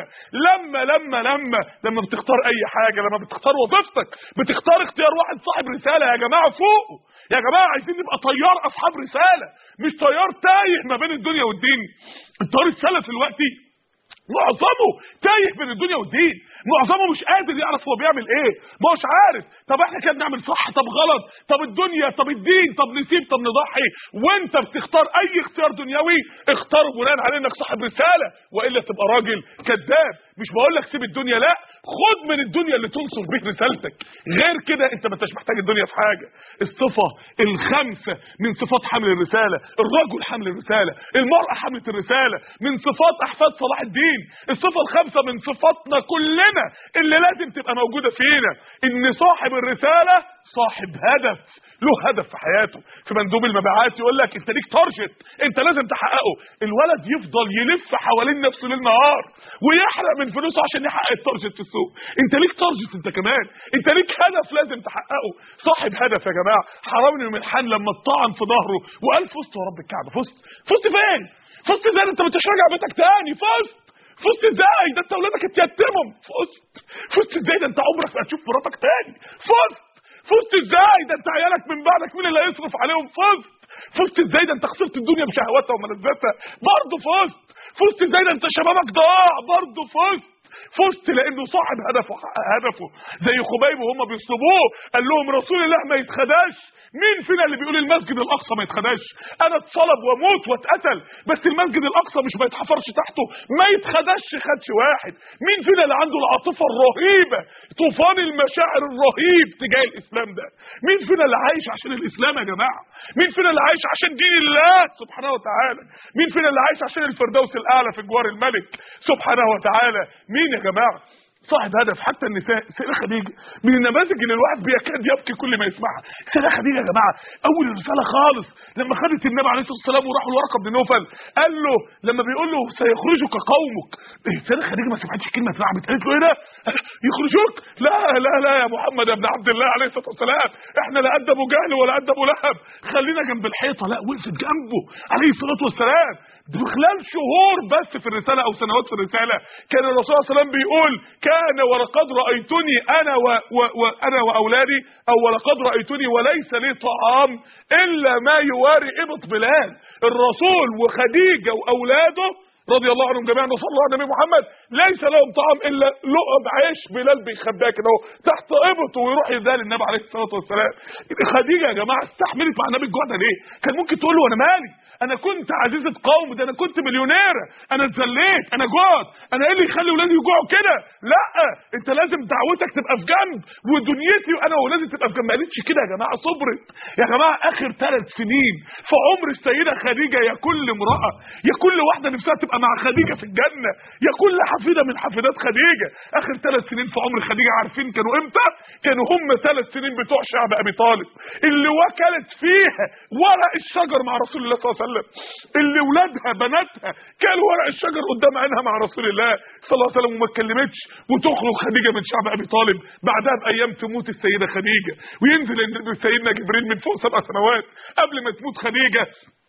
لما بتختار اي حاجة، لما بتختار وظيفتك بتختار اختيار واحد صاحب رسالة. يا جماعة فوقوا يا جماعة، عايزين نبقى طيار اصحاب رسالة مش طيار تايه ما بين الدنيا والدين. الطيار السلفي دلوقتي معظمه تايه بين الدنيا والدين، معظمه مش قادر يعرف هو بيعمل ايه، ما هوش عارف. طب احنا كده بنعمل صح، طب غلط، طب الدنيا، طب الدين، طب نسيب، طب نضحي. وانت بتختار اي اختيار دنيوي اختاره بناء على انك صاحب رسالة، والا تبقى راجل كذاب. مش بقول لك سيب الدنيا، لا، خد من الدنيا اللي تنصر به رسالتك. غير كده انت ما انتش محتاج الدنيا في حاجة. الصفة الخامسة من صفات حمل الرسالة، الرجل حمل الرسالة، المرأة حملة الرسالة، من صفات احفاد صلاح الدين. الصفة الخامسة من صفاتنا كلنا اللي لازم تبقى موجودة فينا، ان صاحب الرسالة صاحب هدف، له هدف في حياته. في مندوب المبيعات يقول لك انت ليك تارجت انت لازم تحققه. الولد يفضل يلف حوالين نفسه ليل نهار ويحرق من فلوسه عشان يحقق التارجت في السوق. انت ليك تارجت، انت كمان انت ليك هدف لازم تحققه. صاحب هدف يا جماعه. حرام بن ملحان لما اتطعن في ظهره وقال فزت ورب الكعبه. فزت فين؟ فزت ازاي؟ انت ما انتش راجع بيتك تاني. فزت ازاي؟ ده انت اولادك اتيتموا. فزت ازاي؟ ده انت عمرك ما هتشوف مراتك تاني. فزت ازاي؟ ده انت عيالك من بعدك مين اللي هيصرف عليهم؟ فزت ازاي؟ ده انت خسرت الدنيا بشهواتها وملذاتها. برضه فزت ازاي؟ ده انت شبابك ضاع. برضه فزت لانه صاحب هدفه. زي خبيب وهم بيصلبوه قال لهم رسول الله ما يتخداش. مين فينا اللي بيقول المسجد الاقصى ما يتخداش؟ انا اتصلب واموت واتقتل بس المسجد الاقصى مش ما يتحفرش تحته، ما يتخدش خدش واحد. مين فينا اللي عنده العاطفه الرهيبه، طوفان المشاعر الرهيب تجاه الاسلام ده؟ مين فينا اللي عايش عشان الاسلام يا جماعه؟ مين فينا اللي عايش عشان دين الله سبحانه وتعالى؟ مين فينا اللي عايش عشان الفردوس الاعلى في جوار الملك سبحانه وتعالى؟ مين يا جماعه صاحب هدف؟ حتى النساء. سيدة خديجة من النماذج اللي الواحد بيكاد يبكي كل ما يسمعها. سيدة خديجة يا جماعه اول رساله خالص لما خدت النبي عليه الصلاه والسلام وراحوا لورقه بن نوفل قال له لما بيقول له سيخرجك قومك. سيدة خديجة ما سمعتش كلمه اترعبت، قالت له ايه ده؟ يخرجوك؟ لا يا محمد يا ابن عبد الله عليه الصلاه والسلام، احنا لا قد ابو جهل ولا قد ابو لهب، خلينا جنب الحيطه. لا، وقفت جنبه عليه الصلاه والسلام. خلال شهور بس في الرساله او سنوات في الرساله كان الرسول صلى الله عليه وسلم بيقول كان ولقد رايتني انا واولادي، او ولقد رايتني وليس لي طعام الا ما يواري ابط بلال. الرسول وخديجه واولاده رضي الله عنهم جميعا وصلى الله على النبي محمد ليس لهم طعام الا لقب عيش بلال بيخباها كده تحت ابطه ويروح يديها للنبي عليه الصلاه والسلام. خديجه يا جماعه استحملت مع النبي الجوع ده ليه؟ كان ممكن تقول له انا مالي، انا كنت عزيزه قوم، ده انا كنت مليونيره، انا اتذليت، انا جوعت، انا ايه اللي يخلي ولادي يجوعوا كده؟ لا، انت لازم دعوتك تبقى في جنب ودنيتي وانا واولادي تبقى في جنب. ما قالتش كده يا جماعه، صبرت يا جماعه. اخر 3 سنين في عمر السيده خديجه، يا كل امراه، يا كل واحده نفسها تبقى مع خديجه في الجنه، يا كل حفيده من حفيدات خديجه. اخر 3 سنين في عمر خديجه عارفين كانوا امتى؟ كانوا هم 3 سنين بتوع شعب ابي طالب اللي وكلت فيها ورق الشجر مع رسول الله صلى الله عليه وسلم، اللي ولادها بناتها كانوا ورق الشجر قدام عينها مع رسول الله صلى الله عليه وسلم وما اتكلمتش، وتخرج خديجه من شعب ابي طالب. بعدها بايام تموت السيده خديجه وينزل سيدنا جبريل من فوق 7 سنوات قبل ما تموت خديجه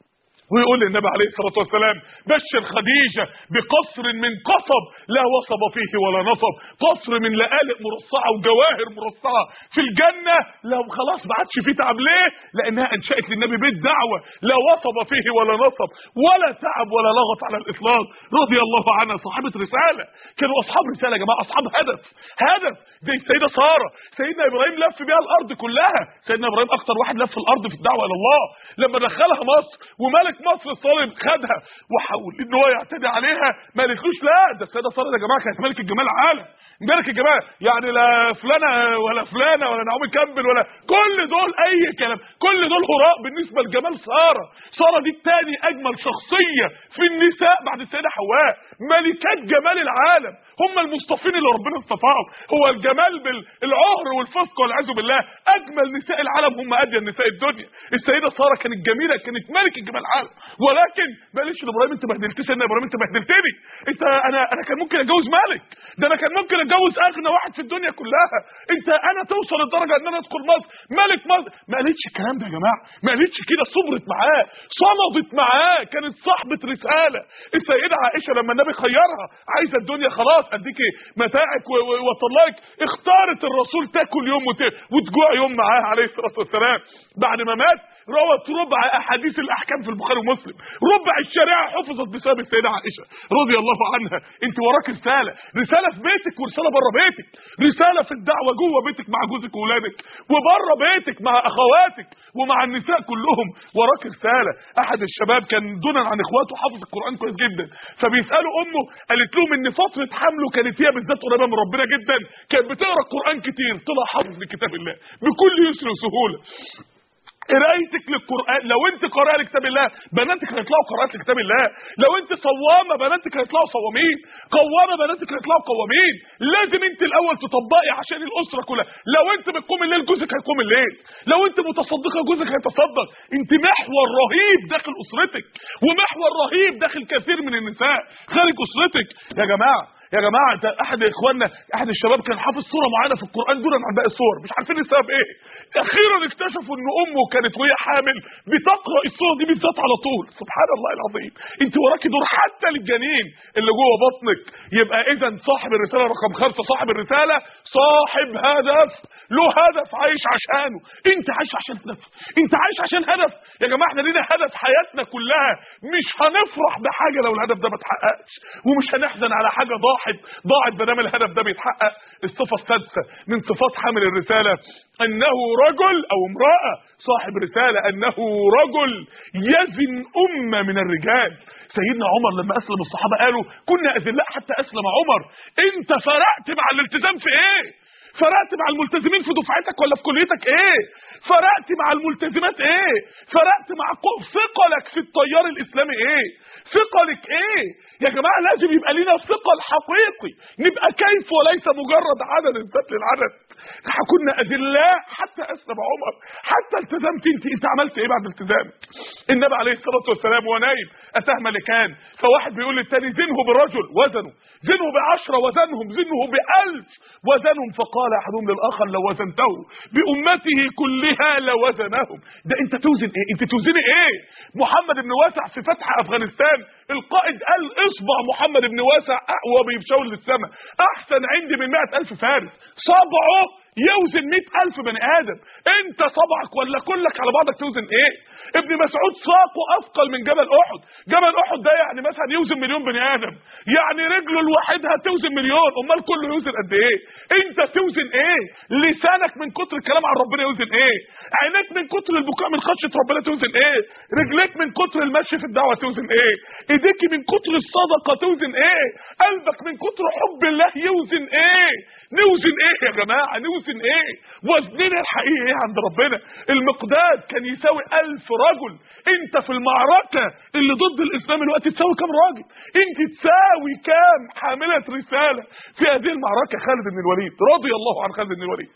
ويقول للنبي عليه الصلاة والسلام بشر خديجة بقصر من قصب لا وصب فيه ولا نصب، قصر من لآلئ مرصعة وجواهر مرصعة في الجنة. لو خلاص ما عادش فيه تعب، ليه؟ لأنها أنشأت للنبي بيت دعوة لا وصب فيه ولا نصب ولا تعب ولا لغط على الإطلاق. رضي الله عنها، صاحبة رسالة، كانوا أصحاب رسالة يا جماعة، أصحاب هدف زي السيدة سارة. سيدنا إبراهيم لف بيها الأرض كلها، سيدنا إبراهيم أكتر واحد لف الأرض في الدعوة إلى الله. لما دخلها مصر وملك مصر الصالح خدها وحاول ان هو يعتدي عليها، ما قالتلوش لا، ده السيده ساره يا جماعه كانت ملك الجمال العالم، ملك الجمال، يعني لا فلانه ولا فلانه ولا نعومي كامبل ولا كل دول اي كلام، كل دول هراء بالنسبه لجمال ساره. ساره دي الثاني اجمل شخصيه في النساء بعد السيده حواء، ملكات جمال العالم، هم المصطفين اللي ربنا اصطفاهم. هو الجمال بالعهر والفسق والعياذ بالله، اجمل نساء العالم هم اديم نساء الدنيا. السيده ساره كانت جميله، كانت ملك الجمال العالم، ولكن ما قالش لابراهيم انت بهدلتني، سيدنا ابراهيم انت بهدلتني، انت انا كان ممكن اتجوز ملك، ده انا كان ممكن اتجوز اغنى واحد في الدنيا كلها، انت انا توصل لدرجه ان انا ادخل مصر ملك مصر. ما قالتش الكلام ده يا جماعه، ما قالتش كده، صبرت معاه، صمدت معاه، كانت صاحبه رساله. السيده عائشه لما النبي خيرها عايزه الدنيا خلاص اديكي متاعك واطلقك، اختارت الرسول تاكل يوم وتجوع يوم معاه عليه الصلاه والسلام. بعد ما مات روت ربع احاديث الاحكام في البخاري ومسلم، ربع الشريعه حفظت بسبب السيده عائشه رضي الله عنها. انت وراك رساله في بيتك ورساله بره بيتك، رساله في الدعوه جوه بيتك مع جوزك واولادك، وبره بيتك مع اخواتك ومع النساء كلهم، وراك رساله. احد الشباب كان دونا عن اخواته حافظ القران كويس جدا، فبيسالوا امه قالت لهم ان فتره حمله كانت هي بالذات قريبه من ربنا جدا، كانت بتقرا القران كتير، طلع حافظ لكتاب الله بكل يسر وسهوله. قرايتك للقران، لو انت قارئه لكتاب الله بناتك هيطلعوا قراءات لكتاب الله، لو انت صوامه بناتك هيطلعوا صوامين، قوامه بناتك هيطلعوا قوامين. لازم انت الاول تطبقي عشان الاسره كلها. لو انت بتقوم الليل جوزك هيقوم الليل، لو انت متصدقه جوزك هيتصدق. انت محور رهيب داخل اسرتك ومحور رهيب داخل كثير من النساء خارج اسرتك. يا جماعه ده احد اخواننا، احد الشباب كان حافظ سوره معينه في القران دون عن باقي السور، مش عارفين السبب ايه. اخيرا اكتشفوا ان امه كانت وهي حامل بتقرا السوره دي بالذات على طول. سبحان الله العظيم، انت وراكي دور حتى للجنين اللي جوه بطنك. يبقى اذا صاحب الرساله رقم 5، صاحب الرساله صاحب هدف، له هدف عايش عشانه. انت عايش عشان هدف، انت عايش عشان هدف. يا جماعه احنا لينا هدف حياتنا كلها، مش هنفرح بحاجه لو الهدف ده ما اتحققش، ومش هنحزن على حاجه ضاعت بدل الهدف ده بيتحقق. الصفه السادسه من صفات حامل الرساله انه رجل او امراه صاحب رساله، انه رجل يزن امه من الرجال. سيدنا عمر لما اسلم الصحابه قالوا كنا اذلاء حتى اسلم عمر. انت فرقت مع الالتزام في ايه؟ فرقت مع الملتزمين في دفعتك ولا في كليتك ايه؟ فرقت مع الملتزمات ايه؟ فرقت مع ثقلك في التيار الاسلامي ايه؟ ثقلك ايه؟ يا جماعه لازم يبقى لينا ثقل حقيقي، نبقى كيف وليس مجرد عدد انسات للعدد. كنا اذلاء حتى اسلم عمر، حتى التزمت. انت عملت ايه بعد التزامك؟ النبي عليه الصلاه والسلام وهو نايم اتاه ملكان، فواحد بيقول للتاني زنه بالرجل وزنه، زنه ب10 وزنهم، زنه ب1000 وزنهم، فقال احدهم للاخر لو وزنته بامته كلها لوزنهم. ده انت توزن ايه؟ انت توزني ايه؟ محمد بن واسع في فتح افغانستان القائد قال اصبع محمد بن واسع وهو بيشاور للسماء احسن عندي من 100,000 فارس. صبعه يوزن 100,000 بني ادم، انت صبعك ولا كلك على بعضك توزن ايه؟ ابن مسعود ساقه اثقل من جبل احد. جبل احد ده يعني مثلا يوزن مليون بني ادم، يعني رجله الواحدها توزن مليون، امال كله يوزن قد ايه؟ انت توزن ايه؟ لسانك من كتر الكلام عن ربنا يوزن ايه؟ عينيك من كتر البكاء من خشيه ربنا توزن ايه؟ رجليك من كتر المشي في الدعوه توزن ايه؟ ايديك من كتر الصدقه توزن ايه؟ قلبك من كتر حب الله يوزن ايه؟ نوزن ايه يا جماعه؟ نوزن ايه؟ وزننا الحقيقي ايه عند ربنا؟ المقداد كان يساوي 1000 رجل. انت في المعركه اللي ضد الاسلام دلوقتي تساوي كام راجل؟ انت تساوي كام حامله رساله في هذه المعركه؟ خالد بن الوليد رضي الله عن خالد بن الوليد.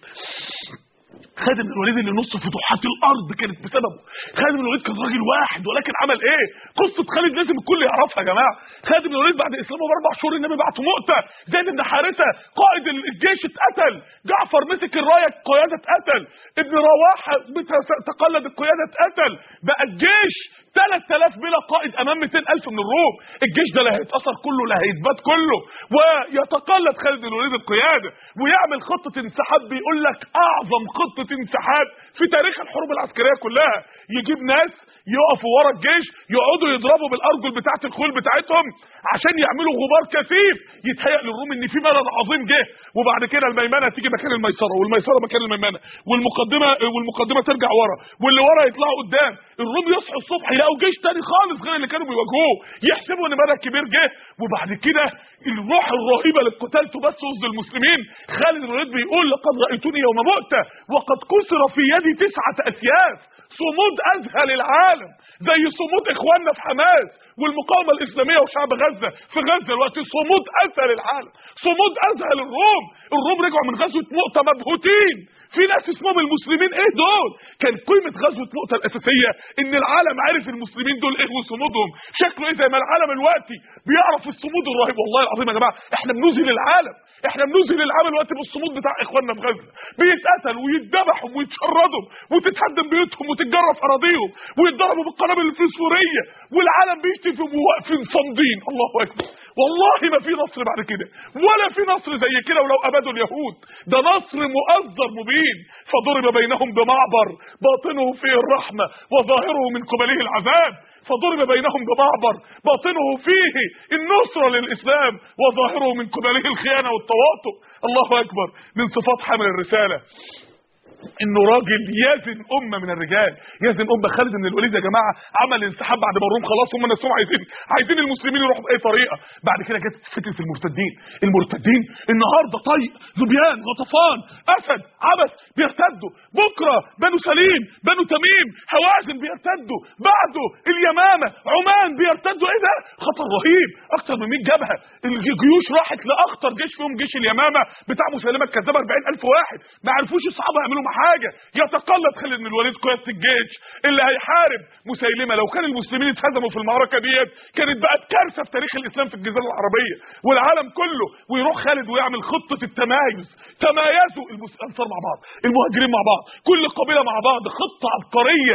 خالد بن الوليد اللي نص فتوحات الارض كانت بسببه. خالد بن الوليد كان راجل واحد ولكن عمل ايه؟ قصه خالد لازم الكل يعرفها يا جماعه. خالد بن الوليد بعد اسلامه ب4 شهور النبي بعته مؤتة. زيد بن حارثه قائد الجيش اتقتل. جعفر مسك الرايه القياده اتقتل. ابن رواحه تقلد القياده اتقتل. بقى الجيش 3000 بلا قائد امام 200,000 من الروم. الجيش ده لا هيتاثر كله لا هيتبات كله. ويتقلد خالد بن الوليد القياده ويعمل خطه انسحاب. بيقول لك اعظم خطه انسحاب في تاريخ الحروب العسكريه كلها. يجيب ناس يقفوا ورا الجيش يقعدوا يضربوا بالارجل بتاعه الخيول بتاعتهم عشان يعملوا غبار كثيف يتهيأ للروم ان في مدد عظيم جه. وبعد كده الميمنه تيجي مكان الميسره والميسره مكان الميمنه والمقدمه ترجع ورا واللي ورا يطلعوا قدام. الروم يصحوا الصبح يلاقوا جيش تاني خالص غير اللي كانوا بيواجهوه، يحسبوا ان مدد كبير جه. وبعد كده الروح الرهيبه للقتال تبث وسط المسلمين. خالد بن الوليد بيقول لقد رايتني يوم مؤتة وقد كسر في يدي 9 أسياف. صمود اذهل العالم زي صمود اخواننا في حماس والمقاومه الاسلاميه وشعب غزه في غزه دلوقتي. صمود اذهل العالم، صمود اذهل الروم. الروم رجعوا من غزوه مؤتة مبهوتين. في ناس اسمهم المسلمين ايه دول؟ كان قيمه غزوه مؤتة الاساسيه ان العالم عارف المسلمين دول ايه وصمودهم شكله ايه، زي ما العالم دلوقتي بيعرف الصمود الرهيب. والله العظيم يا جماعه احنا بنذهل العالم، احنا بنذهل العالم دلوقتي بالصمود بتاع اخواننا في غزه. بيتقتلوا ويتذبحوا ويتشردوا وتتهدم بيوتهم وتتجرف اراضيهم ويتضربوا بالقنابل الفسفوريه والعالم بيشتم فيهم وواقفين صامدين. الله اكبر. والله ما في نصر بعد كده ولا في نصر زي كده ولو ابادوا اليهود. ده نصر مؤزر مبين. فضرب بينهم بمعبر باطنه فيه الرحمه وظاهره من قبله العذاب. فضرب بينهم بمعبر باطنه فيه النصرة للإسلام وظاهره من قبله الخيانة والتواطؤ. الله أكبر. من صفات حامل الرسالة انه راجل يزن امه من الرجال، يزن امه. خالد بن الوليد يا جماعه عمل انسحاب بعد ما الروم خلاص هم نفسهم عايزين المسلمين يروحوا باي طريقه. بعد كده جت فكره المرتدين النهارده طيق ذبيان غطفان اسد عبس بيرتدوا، بكره بنو سليم بنو تميم هوازن بيرتدوا، بعده اليمامه عمان بيرتدوا. ايه ده؟ خطر رهيب. اكثر من 100 جبهه. الجيوش راحت لاخطر جيش فيهم جيش اليمامه بتاع مسيلمه الكذاب 40,000 واحد. ما عرفوش الصحابه يعملوا حاجه. يتقلد خالد بن الوليد قياده الجيش اللي هيحارب مسيلمه. لو كان المسلمين اتهزموا في المعركه ديت كانت بقت كارثه في تاريخ الاسلام في الجزيره العربيه والعالم كله. ويروح خالد ويعمل خطه التمايز. تمايزوا الانصار مع بعض، المهاجرين مع بعض، كل قبيله مع بعض. خطه عبقريه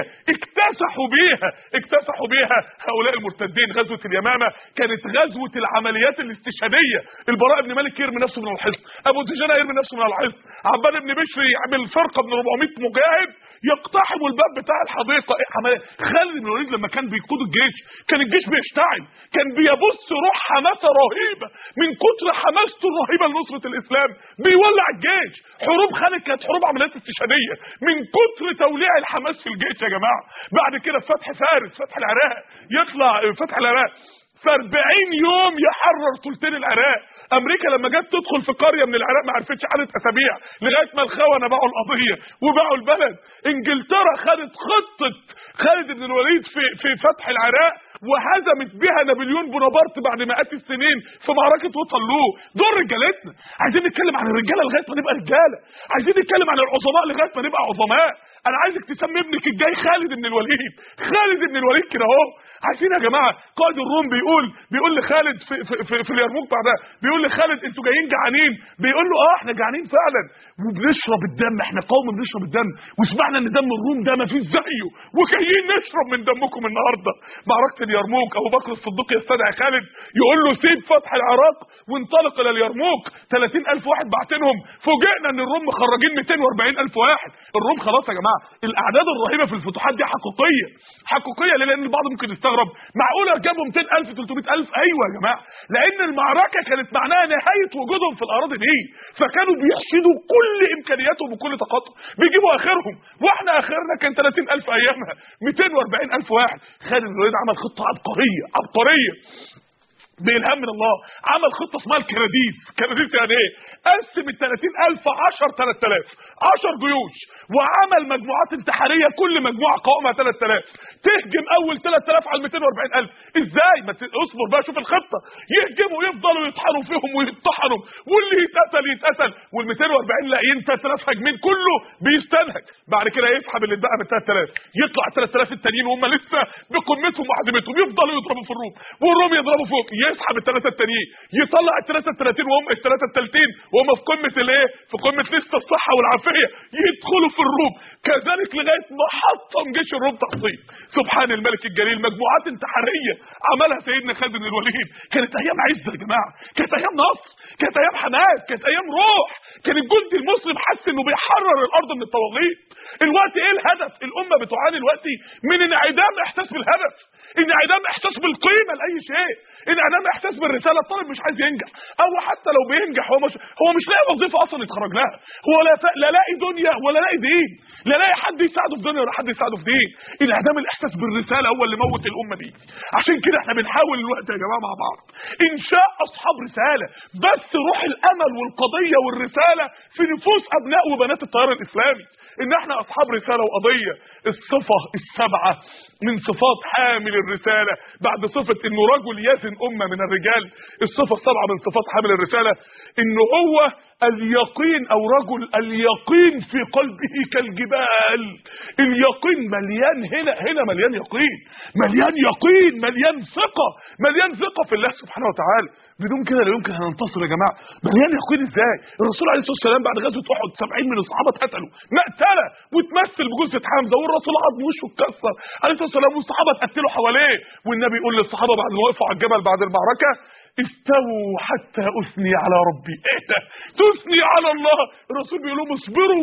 اكتسحوا بيها هؤلاء المرتدين. غزوه اليمامه كانت غزوه العمليات الاستشهاديه. البراء بن مالك يرمي نفسه من الحصن، ابو دجانه يرمي نفسه من الحصن، عباد بن بشر يعمل فرقه من 400 مجاهد يقتحموا الباب بتاع الحديقه. خالد بن الوليد لما كان بيقود الجيش كان الجيش بيشتعل، كان بيبث روح حماسه رهيبه. من كتر حماسته الرهيبه لنصره الاسلام بيولع الجيش. حروب خالد كانت حروب عمليات استشهاديه من كتر توليع الحماس في الجيش يا جماعه. بعد كده فتح فارس، فتح العراق، يطلع فتح العراق في 40 يوم يحرر ثلثين العراق. امريكا لما جت تدخل في قريه من العراق ما عرفتش عدد اسابيع لغايه ما الخونه باعوا القضيه وباعوا البلد. انجلترا خدت خطه خالد بن الوليد في فتح العراق وهزمت بها نابليون بونابرت بعد مئات السنين في معركه وطلوه. دول رجالتنا. عايزين نتكلم عن الرجاله لغايه ما نبقى رجاله، عايزين نتكلم عن العظماء لغايه ما نبقى عظماء. انا عايزك تسمي ابنك الجاي خالد بن الوليد. خالد بن الوليد كده اهو. عايزين يا جماعه قائد الروم بيقول لخالد في اليرموك بعدها، بيقول لخالد انتوا جايين جعانين؟ بيقول له احنا جعانين فعلا وبنشرب الدم، احنا قوم بنشرب الدم وسمعنا ان دم الروم ده ما فيش زيه وجايين نشرب من دمكم النهارده. معركه اليرموك ابو بكر الصديق يستدعي خالد يقول له سيب فتح العراق وانطلق الى اليرموك. 30,000 واحد بعتنهم، فوجئنا ان الروم مخرجين 240,000 واحد. الروم خلاص يا جماعه الاعداد الرهيبه في الفتوحات دي حقيقيه لان البعض ممكن يستغرب معقوله جابوا 200,000 300,000؟ ايوه يا جماعه لان المعركه كانت معناها نهايه وجودهم في الاراضي دي، فكانوا بيحشدوا كل امكانياتهم وكل طاقتهم بيجيبوا اخرهم، واحنا اخرنا كان 30,000 ايامها 240,000 واحد. خالد بن الوليد عمل خطه عبقريه بإلهام من الله. عمل خطة اسمها الكراديس. كراديس يعني ايه؟ قسم ال 30,000 3000 10 جيوش، وعمل مجموعات انتحارية كل مجموعة قوامها 3000 تهجم اول 3000 على 240,000. ازاي؟ ما اصبر بقى شوف الخطة. يهجموا يفضلوا يطحنوا فيهم ويطحنوا واللي يتقتل وال 240 لاقيين 3000 هاجمين كله بيستنهج. بعد كده يسحب اللي اتبقى من 3000 يطلع 3000 التانيين وهم لسه بقمتهم وعزيمتهم يفضلوا يضربوا في الروم والروم يضربوا فوق، يسحب الثلاثه التانيين يطلع ال 33 وهم ال 33 وهم في قمه الايه؟ في قمه لسه الصحه والعافيه يدخلوا في الروم. كذلك لغايه ما حطم جيش الروم تحصين. سبحان الملك الجليل. مجموعات انتحاريه عملها سيدنا خالد بن الوليد. كانت ايام عزه يا جماعه، كانت ايام نصر، كانت ايام حماس، كانت ايام روح. كان الجندي المسلم حس انه بيحرر الارض من الطواغيت. الوقت ايه الهدف؟ الامه بتعاني الوقت من انعدام احساس بالهدف، انعدام احساس بالقيمه لاي شيء، انعدام احساس بالرساله. الطالب مش عايز ينجح، او حتى لو بينجح هو مش لاقي وظيفه اصلا يتخرج لها، هو لا لاقي دنيا ولا لاقي دين، لا لاقي حد يساعده في دنيا ولا حد يساعده في دين. انعدام الاحساس بالرساله هو اللي موت الامه دي. عشان كده احنا بنحاول الوقت يا جماعه مع بعض انشاء اصحاب رساله، بس روح الامل والقضيه والرساله في نفوس ابناء وبنات التيار الاسلامي، ان احنا اصحاب رساله وقضيه. الصفه السبعه من صفات حامل الرساله بعد صفه انه رجل يزن امه من الرجال، الصفه السبعه من صفات حامل الرساله انه هو اليقين، او رجل اليقين في قلبه كالجبال. اليقين مليان هنا مليان يقين، مليان ثقه في الله سبحانه وتعالى. بدون كده لا يمكن ان ننتصر يا جماعه. مليان يقين ازاي؟ الرسول عليه الصلاه والسلام بعد غزوه احد 70 من الصحابه اتقتلوا مقتله وتمثل بجثه حمزه، والرسول عض وشه اتكسر عليه الصلاه والسلام والصحابه اتقتلوا حواليه، والنبي يقول للصحابه بعد ما وقفوا على الجبل بعد المعركه استووا حتى اثني على ربي. ايه ده؟ تثني على الله؟ الرسول بيقول لهم اصبروا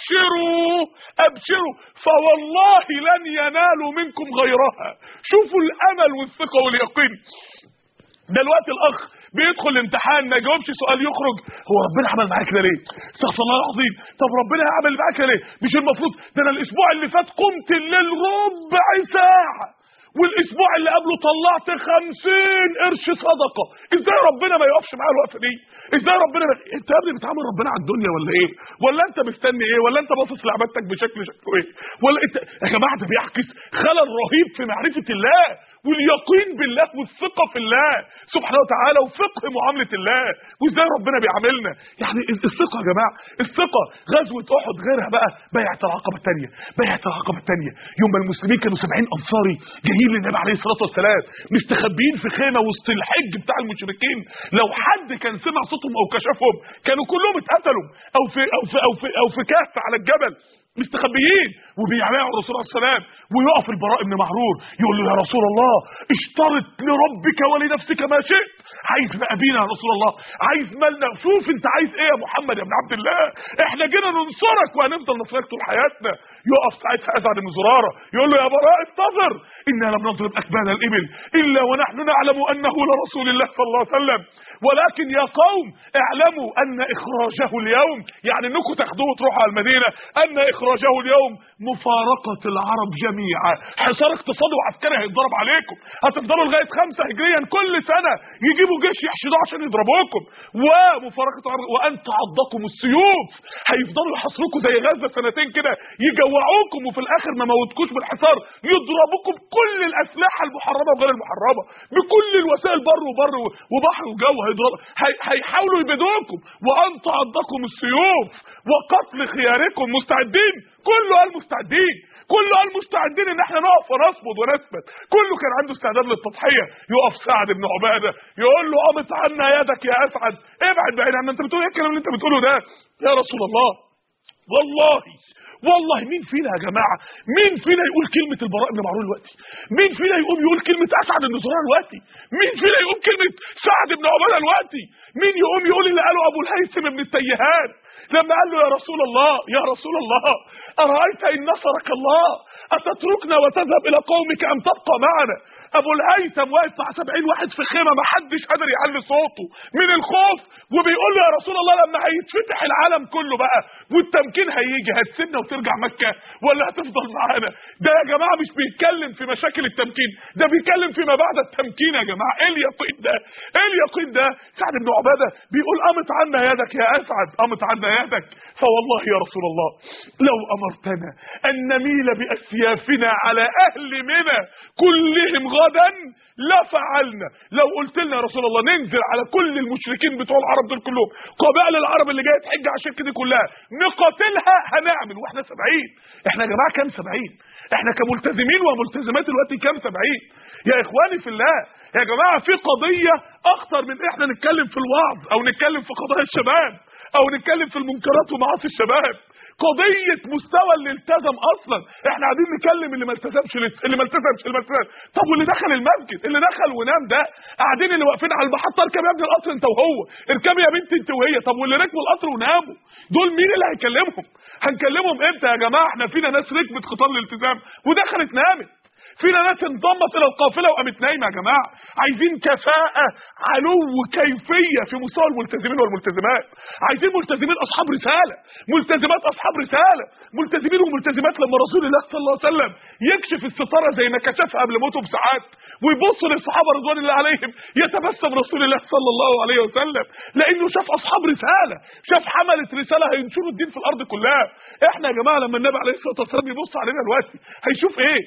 وابشروا فوالله لن ينالوا منكم غيرها. شوفوا الامل والثقه واليقين. دلوقتي الاخ بيدخل الامتحان ما يجاوبش سؤال يخرج، هو ربنا عمل معاك كده ليه؟ استغفر الله العظيم، طب ربنا هيعمل معاك كده ليه؟ مش المفروض ده انا الاسبوع اللي فات قمت الليل ربع ساعه، والاسبوع اللي قبله طلعت 50 قرش صدقه. ازاي ربنا ما يقفش معايا الوقفه دي؟ ازاي ربنا انت يا ابني بتعامل ربنا على الدنيا ولا ايه؟ ولا انت مستني ايه؟ ولا انت باصص لعبادتك بشكله ايه؟ ولا انت يا جماعه ده بيعكس خلل رهيب في معرفه الله واليقين بالله والثقه في الله سبحانه وتعالى وفقه معامله الله وازاي ربنا بيعاملنا. يعني الثقه يا جماعه، الثقه. غزوه احد غيرها بقى بيعه العقبه الثانيه يوم المسلمين كانوا 70 انصاري جايين للنبي عليه الصلاه والسلام مستخبيين في خيمه وسط الحج بتاع المشركين، لو حد كان سمع صوتهم او كشفهم كانوا كلهم اتقتلوا، او في كهف على الجبل مستخبيين. وبيعلقوا الرسول عليه السلام ويقف البراء بن معرور يقول له يا رسول الله اشترط لربك ولنفسك ما شئت. عايز مقابينا يا رسول الله، عايز مالنا، شوف انت عايز ايه يا محمد يا ابن عبد الله، احنا جينا ننصرك وهنفضل نصرك طول حياتنا. يقف ساعتها اسعد بن زراره يقول له يا براء انتظر، انا لم نضرب اكباد الابل الا ونحن نعلم انه لرسول الله صلى الله عليه وسلم، ولكن يا قوم اعلموا ان اخراجه اليوم، يعني انكم تاخدوه وتروحوا على المدينه، ان اخراجه اليوم مفارقه العرب جميعا. حصار اقتصادي وعسكري هيتضرب عليكم، هتفضلوا لغايه 5 هجريا كل سنه يجيبوا جيش يحشدوه عشان يضربوكم، ومفارقه العرب وان تعضكم السيوف، هيفضلوا يحاصروكم زي غزه سنتين كده يجوعوكم، وفي الاخر ما موتكوش بالحصار، يضربوكم بكل الاسلحه المحرمه وغير المحرمه، بكل الوسائل بر وبحر وجو، هيحاولوا يبيدوكم. وان تعضكم السيوف وقتل خياركم. مستعدين؟ كله قال مستعدين، كله قال مستعدين ان احنا نقف ونصمد ونثبت. كله كان عنده استعداد للتضحيه. يقف سعد بن عباده يقول له قامت عنا يدك يا اسعد، ابعد بعيد عنا، انت بتقول ايه الكلام اللي انت بتقوله ده يا رسول الله؟ والله مين فينا يا جماعه، مين فينا يقول كلمه البراء بن معرور دلوقتي؟ مين فينا يقول كلمه اسعد بن زراره دلوقتي؟ مين فينا يقول كلمه سعد بن عباده دلوقتي؟ مين يقول اللي قاله ابو الهيثم بن التيهان لما قال له يا رسول الله ارايت ان نصرك الله اتتركنا وتذهب الى قومك ام تبقى معنا؟ ابو الهيثم واقف مع 70 واحد في خيمه، ما حدش قادر يعلي صوته من الخوف، وبيقول له يا رسول الله لما هيتفتح العالم كله بقى والتمكين هيجي، هتسيبنا وترجع مكه ولا هتفضل معانا؟ ده يا جماعه مش بيتكلم في مشاكل التمكين، ده بيتكلم فيما بعد التمكين يا جماعه. ايه اليقين ده؟ سعد بن عباده بيقول قامت عنا يدك يا اسعد، قامت عنا يدك، فوالله يا رسول الله لو امرتنا ان نميل باسيافنا على اهل منى كلهم غدا لفعلنا. لو قلت لنا يا رسول الله ننزل على كل المشركين بتوع العرب دول كلهم، قبائل العرب اللي جايه تحج على الشركه دي كلها، نقاتلها هنعمل. واحنا 70. احنا يا جماعه كام 70؟ احنا كملتزمين وملتزمات دلوقتي كام 70 يا اخواني في الله؟ يا جماعه في قضيه اخطر من احنا نتكلم في الوعظ او نتكلم في قضايا الشباب او نتكلم في المنكرات ومعاصي الشباب. قضيه مستوى اللي التزم اصلا. احنا قاعدين نكلم اللي ما التزمش، اللي ما التزمش. طب واللي دخل المسجد، اللي دخل ونام ده، قاعدين اللي واقفين على المحطه، اركب يا ابني القطر انت وهو، اركبي يا بنتي انت وهي. طب واللي ركبوا القطر وناموا دول مين اللي هيكلمهم؟ هنكلمهم امتى يا جماعه؟ احنا فينا ناس ركبت خطار الالتزام ودخلت نامت، فينا ناس انضمت الى القافله وقامت نايمه. يا جماعه عايزين كفاءه، علو كيفيه في مستوى الملتزمين والملتزمات. عايزين ملتزمين اصحاب رساله، ملتزمات اصحاب رساله، ملتزمين وملتزمات لما رسول الله صلى الله عليه وسلم يكشف الستاره زي ما كشفها قبل موته بساعات ويبص للصحابه رضوان الله عليهم، يتبسم رسول الله صلى الله عليه وسلم لانه شاف اصحاب رساله، شاف حمله رساله هينشروا الدين في الارض كلها. احنا يا جماعه لما النبي عليه الصلاه والسلام يبص علينا دلوقتي هيشوف ايه؟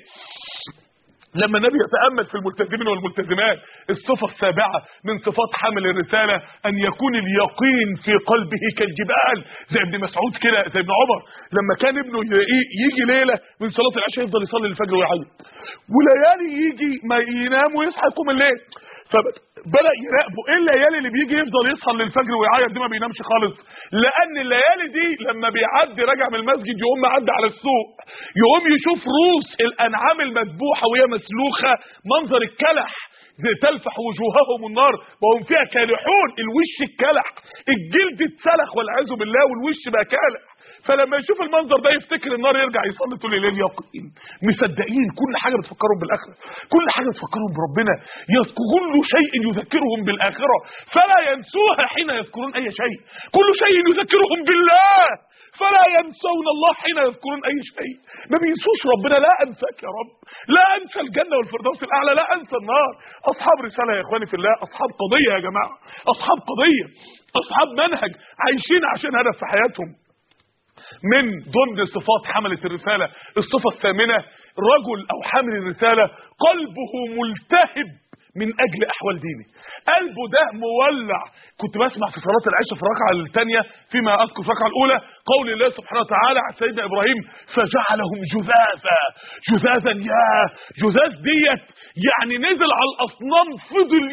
لما النبي يتأمل في الملتزمين والملتزمات، الصفة السابعة من صفات حامل الرسالة أن يكون اليقين في قلبه كالجبال، زي ابن مسعود كده، زي ابن عمر لما كان ابنه يجي ليلة من صلاة العشاء يفضل يصلي الفجر ويعيط، وليالي يجي ما ينام ويصحى يقوم الليل، فبدأ يراقبه ايه الليالي اللي بيجي يفضل يصحى للفجر ويعيط دي ما بينامش خالص؟ لأن الليالي دي لما بيعدي راجع من المسجد يقوم معدي على السوق، يقوم يشوف روس الأنعام المذبوحة وهي مسلوخة، منظر الكلح تلفح وجوههم النار وهم فيها كالحون، الوش الكلح، الجلد اتسلخ والعياذ بالله والوش بقى كالح. فلما يشوف المنظر ده يفتكر النار يرجع يصلي طول الليل. يقين، مصدقين كل حاجه بتفكرهم بالاخره، كل حاجه بتفكرهم بربنا، كل شيء يذكرهم بالاخره فلا ينسوها حين يذكرون اي شيء، كل شيء يذكرهم بالله فلا ينسون الله حين يذكرون اي شيء. ما بينسوش ربنا. لا انساك يا رب، لا انسى الجنه والفردوس الاعلى، لا انسى النار. اصحاب رساله يا اخواني في الله، اصحاب قضيه يا جماعه، اصحاب قضيه، اصحاب منهج، عايشين عشان هدف في حياتهم. من ضمن صفات حملة الرسالة الصفة الثامنة، رجل او حامل الرسالة قلبه ملتهب من اجل احوال دينه، قلبه ده مولع. كنت بسمع في صلاة العشاء في الركعة الثانية فيما اذكر في الركعة الاولى قول الله سبحانه وتعالى على سيدنا ابراهيم فجعلهم جذاذا. يا جذاذ ديت يعني نزل على الاصنام فضل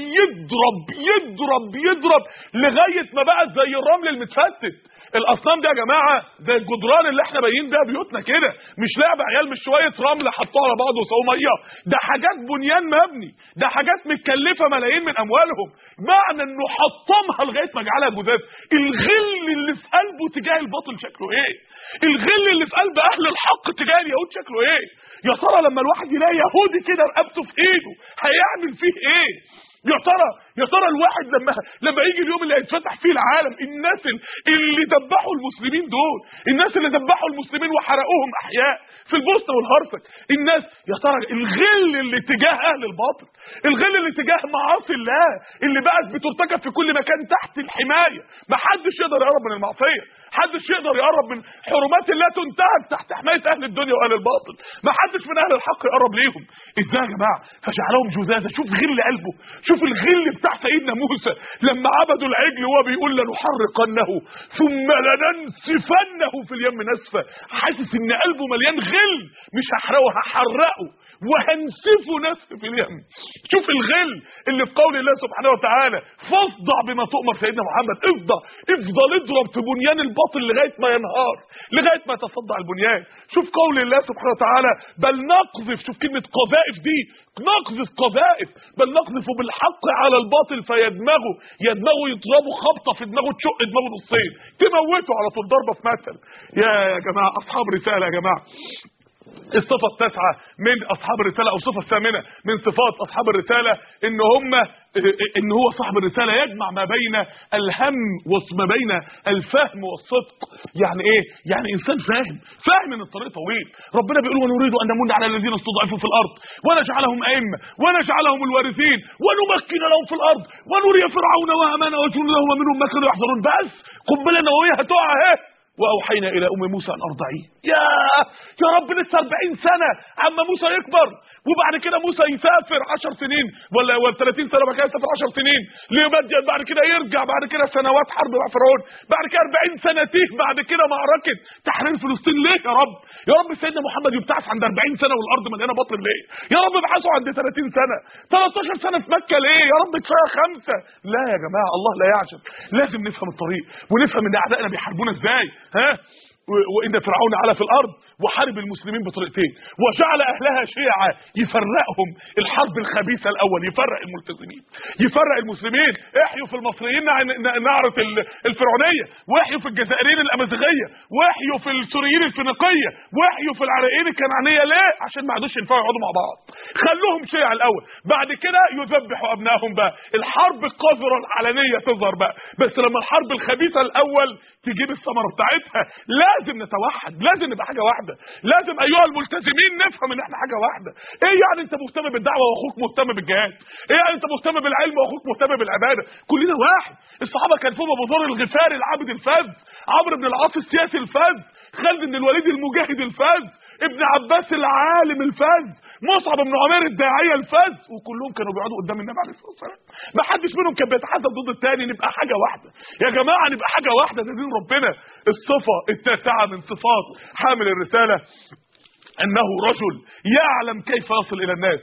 يضرب لغاية ما بقت زي الرمل المتفتت. الاصنام دي يا جماعه ده الجدران اللي احنا باينين بيها بيوتنا كده، مش لعبه عيال، مش شويه رمل حطوها على بعض وسووا ميه، ده حاجات بنيان مبني، ده حاجات متكلفه ملايين من اموالهم. معنى انه حطمها لغايه ما جعلها جذاذ. الغل اللي في قلبه تجاه الباطل شكله ايه؟ الغل اللي في قلب اهل الحق تجاه اليهود شكله ايه؟ يا ترى لما الواحد يلاقي يهودي كده رقبته في ايده هيعمل فيه ايه؟ يا ترى الواحد لما يجي اليوم اللي هيتفتح فيه العالم، الناس اللي ذبحوا المسلمين دول، الناس اللي ذبحوا المسلمين وحرقوهم احياء في البوسنه والهرسك، الناس يا ترى الغل اللي تجاه اهل الباطل، الغل اللي تجاه معاصي الله اللي بقت بترتكب في كل مكان تحت الحمايه، ما حدش يقدر يقرب من المعصيه، حدش يقدر يقرب من حرمات الله تنتهك تحت حمايه اهل الدنيا واهل الباطل، ما حدش من اهل الحق يقرب ليهم. ازاي يا جماعه؟ فجعلهم جذاذا. شوف غل قلبه، شوف الغل بتاع بتاع سيدنا موسى لما عبدوا العجل وهو بيقول لنحرقنه ثم لننسفنه في اليم نسفا، حاسس ان قلبه مليان غل، مش هحرقه هحرقه وهنسفه نسف في اليم. شوف الغل اللي في قول الله سبحانه وتعالى فاصدع بما تؤمر. سيدنا محمد افضل اضرب في بنيان الباطل لغايه ما ينهار، لغايه ما يتصدع البنيان. شوف قول الله سبحانه وتعالى بل نقذف، شوف كلمه قذائف دي، نقذف قذائف، بل نقذف بالحق على الباطل فيدمغه، يضربه خبطه في دماغه تشق دماغه نصين، تموته على طول ضربه في مثل. يا جماعه اصحاب رساله يا جماعه. الصفة التاسعة من أصحاب الرسالة أو الصفة الثامنة من صفات أصحاب الرسالة إن هو صاحب الرسالة يجمع ما بين الهم وما بين الفهم والصدق. يعني إيه؟ يعني إنسان فاهم إن الطريق طويل. ربنا بيقول ونريد أن نمن على الذين استضعفوا في الأرض ونجعلهم أئمة ونجعلهم الوارثين ونمكن لهم في الأرض ونري فرعون وهامان وجنودهما منهم ما كانوا يحذرون. بس قنبلة نووية هتقع اهي. واوحينا الى ام موسى ان ارضعيه. يا رب لسه 40 سنه عما موسى يكبر، وبعد كده موسى يسافر 10 سنين ولا 30 سنه، بعد كده يسافر 10 سنين لمدين، بعد كده يرجع، بعد كده سنوات حرب مع فرعون، بعد كده 40 سنه تيه، بعد كده معركه تحرير فلسطين. ليه يا رب؟ يا رب سيدنا محمد يبتعث عند 40 سنه والارض مليانه باطل ليه؟ يا رب ابعثه عند 30 سنه، 13 سنه في مكه ليه؟ يا رب كفايه 5. لا يا جماعه الله لا يعجب، لازم نفهم الطريق ونفهم ان اعدائنا بيحاربونا ازاي. وإن فرعون علا في الأرض وحارب المسلمين بطريقتين وجعل أهلها شيعا يفرقهم. الحرب الخبيثة الأول يفرق الملتزمين، يفرق المسلمين. احيوا في المصريين نعرة الفرعونية، واحيوا في الجزائريين الأمازيغية، واحيوا في السوريين الفينيقية، واحيوا في العراقيين الكنعانية. ليه؟ عشان ما عادوش ينفعوا يقعدوا مع بعض. خلوهم شيعا الأول، بعد كده يذبحوا أبنائهم. بقى الحرب القذرة العلنية تظهر بقى، بس لما الحرب الخبيثة الأول تجيب الثمرة بتاعتها. لازم نتوحد، لازم نبقى حاجه واحده، لازم ايها الملتزمين نفهم ان احنا حاجه واحده. ايه يعني انت مهتم بالدعوه واخوك مهتم بالجهاد؟ ايه يعني انت مهتم بالعلم واخوك مهتم بالعباده؟ كلنا واحد. الصحابه كان فيهم ابو ذر الغفاري العابد الفذ، عمرو بن العاص السياسي الفذ، خالد بن الوليد المجاهد الفذ، ابن عباس العالم الفذ، مصعب بن عمير الداعيه الفذ، وكلهم كانوا بيقعدوا قدام النبي عليه الصلاه والسلام. ما حدش منهم كان بيتحدث ضد الثاني. نبقى حاجه واحده يا جماعه، نبقى حاجه واحده، ده دين ربنا. الصفه التاسعه من صفات حامل الرساله انه رجل يعلم كيف يصل الى الناس.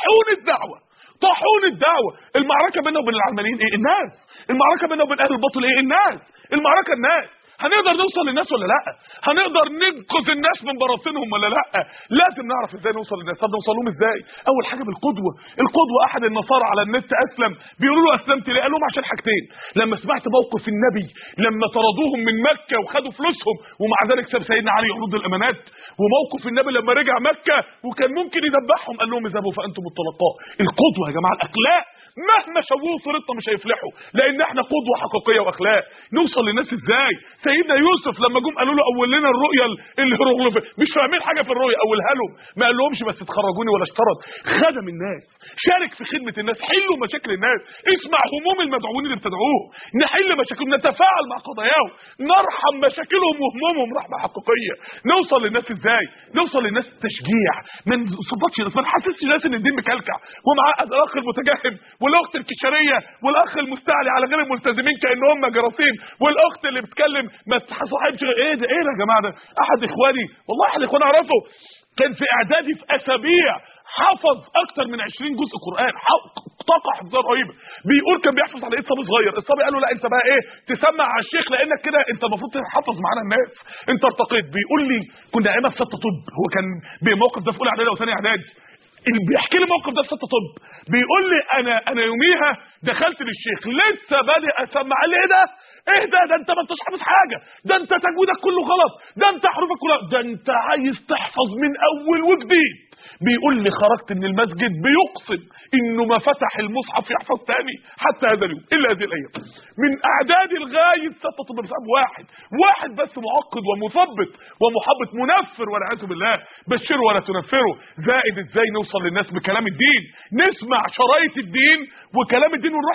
طاحون الدعوه. المعركه بيننا وبين العلمانيين ايه؟ الناس. المعركه بيننا وبين اهل الباطل ايه؟ الناس. المعركه الناس. هنقدر نوصل للناس ولا لا؟ هنقدر ننقذ الناس من براثنهم ولا لا؟ لازم نعرف ازاي نوصل للناس. طب نوصل لهم ازاي؟ اول حاجه بالقدوه. احد النصارى على النت اسلم، بيقولوا له اسلمت ليه؟ قال لهم عشان حاجتين. لما سمعت موقف النبي لما طردوهم من مكه وخدوا فلوسهم ومع ذلك ساب سيدنا علي يرد الامانات، وموقف النبي لما رجع مكه وكان ممكن يذبحهم قال لهم اذهبوا فانتم الطلقاء. القدوه يا جماعه، الاخلاق مهما شوهوا صورتنا مش هيفلحوا، لان احنا قدوه حقيقيه واخلاق. نوصل للناس ازاي؟ سيدنا يوسف لما جم قالوا له اول لنا الرؤيا الهيروغليفيه، مش فاهمين حاجه في الرؤيا، اولها لهم، ما قال لهمش بس تخرجوني ولا اشترط. خدم الناس، شارك في خدمه الناس، حلوا مشاكل الناس، اسمع هموم المدعوين اللي بتدعوهم، نحل مشاكلهم، نتفاعل مع قضاياهم، نرحم مشاكلهم وهمومهم رحمه حقيقيه. نوصل للناس ازاي؟ نوصل للناس تشجيع، ما نصبطش الناس، ما نحسسش الناس ان الدين مكلكع ومعقد. الاخ المتجهم والاخت الكشريه والاخ المستعلي على غير الملتزمين كأن هم جراثيم، والاخت اللي بتتكلم ما تصاحبش. ايه ده؟ ايه يا جماعه ده؟ احد اخواني، والله احد اخواني اعرفه، كان في اعدادي في اسابيع حفظ اكتر من 20 جزء قران، طاقه حفظيه رهيبه. بيقول كان بيحفظ على ايد صبي صغير. الصبي قال له لا انت بقى ايه تسمع على الشيخ، لانك كده انت المفروض تحفظ معانا الناس، انت ارتقيت. بيقول لي كنا ايامها في 6 طب، هو كان بالموقف ده في اولى اعدادي او ثانيه اعدادي، بيحكي لي الموقف ده في 6 طب. بيقول لي انا يوميها دخلت للشيخ لسه بادئ اسمع. قال لي ايه ده انت ما انتش حافظ حاجه، ده انت تجويدك كله غلط، ده انت حروفك كلها، ده انت عايز تحفظ من اول وجديد. بيقول لي خرجت من المسجد بيقسم انه ما فتح المصحف يحفظ تاني حتى هذا اليوم الا هذه الايام، من اعدادي لغايه 6 طب. بسبب واحد بس معقد ومثبط ومحبط منفر والعياذ بالله. بشروا ولا تنفروا. زائد ازاي نوصل للناس بكلام الدين، نسمع شرايط الدين وكلام الدين ونروح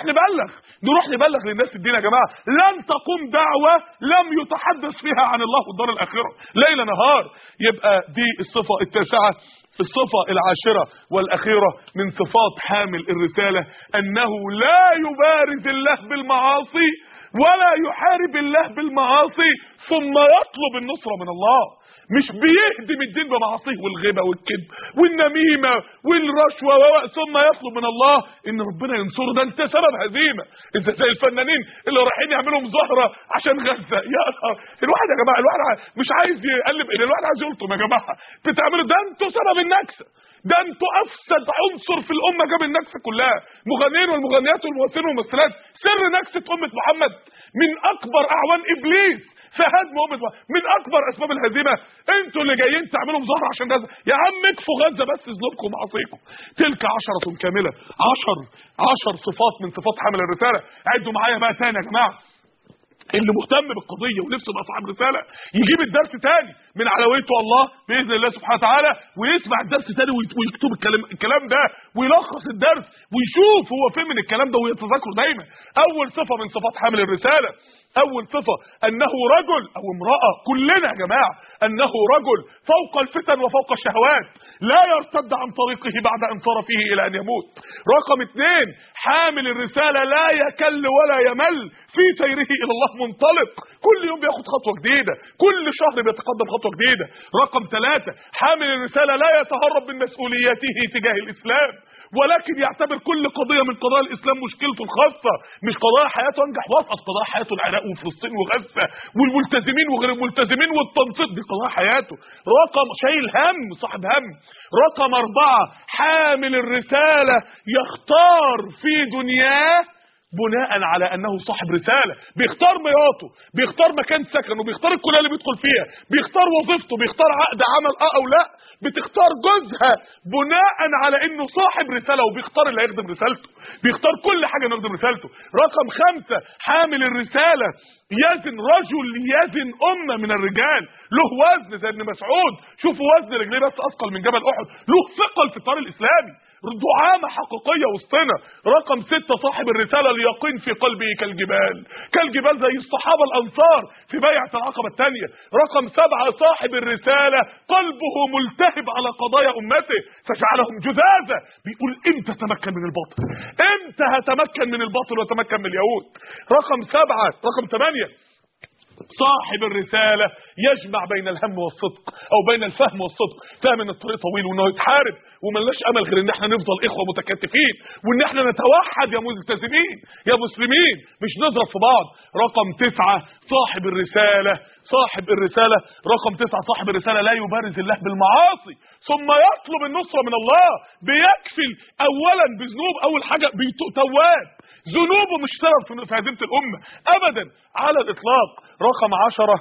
نبلغ للناس الدين. يا جماعه لن تقوم دعوه لم يتحدث فيها عن الله والدار الاخره ليل نهار. يبقى دي الصفه التاسعه الصفة العاشرة والأخيرة من صفات حامل الرسالة أنه لا يبارز الله بالمعاصي ولا يحارب الله بالمعاصي ثم يطلب النصرة من الله. مش بيهدم الدين بمعاصيه والغيبة والكذب والنميمة والرشوة ثم يطلب من الله ان ربنا ينصره. ده انت سبب هزيمة. انت زي الفنانين اللي رايحين يعملوا مظاهرة عشان غزة. يا الواحد يا جماعة الواحد مش عايز يقلب ايه، الواحد عايز يلطم. يا جماعة بتعملوا ده انتوا سبب النكسة، ده انتوا افسد عنصر في الامة جاب النكسة كلها. مغنيين والمغنيات والممثلين والممثلات سر نكسة امة محمد من اكبر اعوان ابليس فهدم امة من اكبر اسباب الهزيمه. انتوا اللي جايين تعملوا مظاهره عشان غزه. يا عم اكفوا غزه بس ذنوبكم ومعاصيكم. تلك 10 كامله. 10 صفات من صفات حامل الرساله. عدوا معايا بقى تاني يا جماعه. اللي مهتم بالقضيه ونفسه يبقى صاحب رساله يجيب الدرس تاني من علويته الله باذن الله سبحانه وتعالى ويسمع الدرس تاني ويكتب الكلام ده ويلخص الدرس ويشوف هو فين من الكلام ده ويتذكره دايما. اول صفه من صفات حامل الرساله، اول صفة انه رجل او امرأة، كلنا يا جماعة، انه رجل فوق الفتن وفوق الشهوات لا يرتد عن طريقه بعد ان صار فيه الى ان يموت. رقم 2 حامل الرسالة لا يكل ولا يمل في سيره الى الله، منطلق كل يوم بياخد خطوة جديدة، كل شهر بيتقدم خطوة جديدة. رقم 3 حامل الرسالة لا يتهرب من مسؤولياته تجاه الاسلام ولكن يعتبر كل قضية من قضايا الإسلام مشكلته الخاصة، مش قضايا حياته أنجح وسط، قضايا حياته العراق وفلسطين وغزة والملتزمين وغير الملتزمين والتنصيب، دي قضايا حياته. رقم شايل هم، صاحب هم. رقم 4 حامل الرسالة يختار في دنياه بناء على انه صاحب رسالة، بيختار ميراته، بيختار مكان سكنه، بيختار الكليه اللي بيدخل فيها، بيختار وظيفته، بيختار عقد عمل او لا، بتختار جوزها بناء على انه صاحب رسالة وبيختار اللي هيخدم رسالته، بيختار كل حاجة انه يخدم رسالته. رقم 5 حامل الرسالة يزن، رجل يزن امة من الرجال، له وزن زي ابن مسعود، شوفوا وزن رجليه بس اثقل من جبل احد، له ثقل في الطريق الاسلامي، دعامة حقيقية وسطنا. رقم 6 صاحب الرسالة اليقين في قلبه كالجبال زي الصحابة الأنصار في بيعة العقبة الثانية. رقم 7 صاحب الرسالة قلبه ملتهب على قضايا أمته فجعلهم جذاذة، بيقول امتى تمكن من الباطل، امتى هتمكن من الباطل وتمكن من اليهود. رقم 8 صاحب الرسالة يجمع بين الهم والصدق او بين الفهم والصدق، فاهم ان الطريق طويل وانه يتحارب وملناش امل غير ان احنا نفضل اخوة متكاتفين وان احنا نتوحد يا ملتزمين يا مسلمين، مش نضرب في بعض. رقم 9 صاحب الرسالة رقم 9 صاحب الرسالة لا يبارز الله بالمعاصي ثم يطلب النصرة من الله، بيكفل اولا بذنوب، اول حاجة تواب، ذنوبه مش سبب في هزيمة الامة ابدا على الاطلاق. رقم 10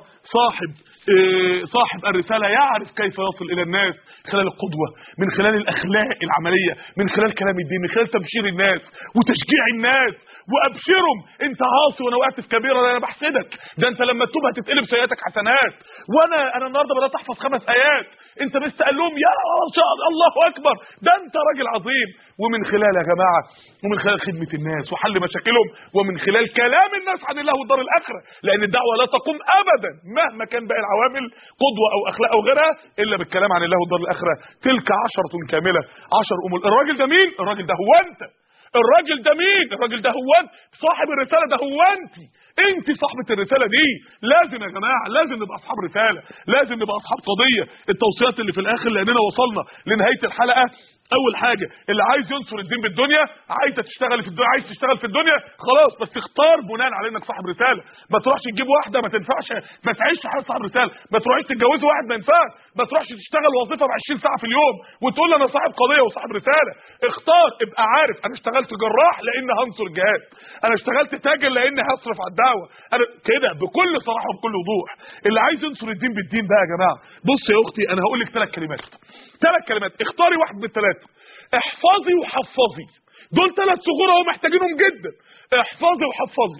صاحب الرسالة يعرف كيف يصل الى الناس خلال القدوة، من خلال الاخلاق العملية، من خلال كلام الدين، من خلال تبشير الناس وتشجيع الناس وابشرهم انت عاصي وانا وقعت في كبيره انا بحسدك، ده انت لما تتوب هتتقلب سيئاتك حسنات، وانا النهارده بدات احفظ 5 ايات انت بس قال لهم يا الله اكبر ده انت راجل عظيم. ومن خلال يا جماعه ومن خلال خدمه الناس وحل مشاكلهم ومن خلال كلام الناس عن الله والدار الاخره، لان الدعوه لا تقوم ابدا مهما كان باقي العوامل قدوه او اخلاق او غيرها الا بالكلام عن الله والدار الاخره. تلك 10 كامله 10 امور. الراجل ده مين؟ الراجل ده هو انت. الراجل ده مين؟ الراجل ده هو انت. صاحب الرسالة ده هو انت صاحبة الرسالة دي. لازم يا جماعة لازم نبقى اصحاب رسالة، لازم نبقى اصحاب قضية. التوصيات اللي في الاخر لاننا وصلنا لنهاية الحلقة. اول حاجة اللي عايز ينصر الدين بالدنيا، عايزة تشتغل في الدنيا، عايز تشتغل في الدنيا خلاص، بس اختار بناء على انك صاحب رسالة. ما تروحش تجيب واحدة ما تنفعش، ما تعيش حياة صاحب رسالة، ما تروحش تتجوز واحد ما ينفعش، ما تروحش تشتغل وظيفة ب20 ساعة في اليوم وتقول انا صاحب قضية وصاحب رسالة. اختار، ابقى عارف انا اشتغلت جراح لان هنصر الجهاد، انا اشتغلت تاجر لان هصرف على الدعوة، انا كده بكل صراحة وبكل وضوح. اللي عايز ينصر الدين بالدين بقى يا جماعة، بص يا اختي انا هقول لك 3 كلمات، اختاري واحد من ال3، احفظي وحفظي. دول 3 صغور اهو محتاجينهم جدا، احفظي وحفظي،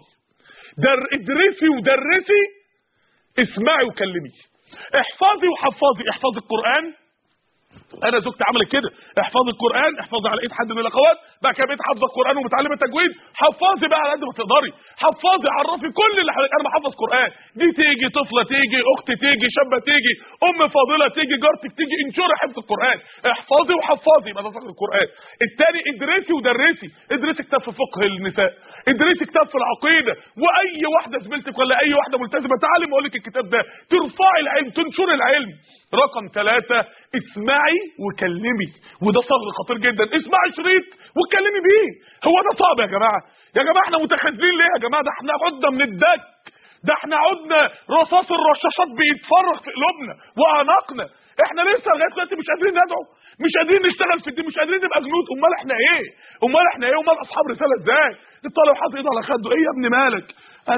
ادرسي ودرسي، اسمعي وكلمي. احفظي وحفظي، احفظي القرآن، انا زوجتي عملت كده، احفظي القران، احفظي على ايد حد من الاخوات، بقى كده بقيت حافظه القران ومتعلمه تجويد، حفظي بقى على قد ما تقدري، حفظي، عرفي كل اللي حواليك انا بحفظ قران، دي تيجي طفله، تيجي اخت، تيجي شابه، تيجي ام فاضله، تيجي جارتك، تيجي انشري حفظ القران، احفظي وحفظي، يبقى ده فقه القران. الثاني ادرسي ودرسي، ادرسي كتاب في فقه النساء، ادرسي كتاب في العقيده، واي واحده زميلتك ولا اي واحده ملتزمه تعلم اقول لك الكتاب ده، ترفعي العلم، تنشري العلم. رقم 3 اسمعي وكلمي، وده صغر خطير جدا، اسمعي شريط واتكلمي بيه. هو ده صعب يا جماعه؟ يا جماعه احنا متخاذلين ليه يا جماعه؟ ده احنا عدنا من الدك، ده احنا عدنا رصاص الرشاشات بيتفرغ في قلوبنا واعناقنا، احنا لسه لغايه دلوقتي مش قادرين ندعو، مش قادرين نشتغل في الدين، مش قادرين نبقى جنود. امال احنا ايه؟ امال اصحاب رساله ازاي؟ الطالب حاطط ايده على خده، ايه يا ابني مالك؟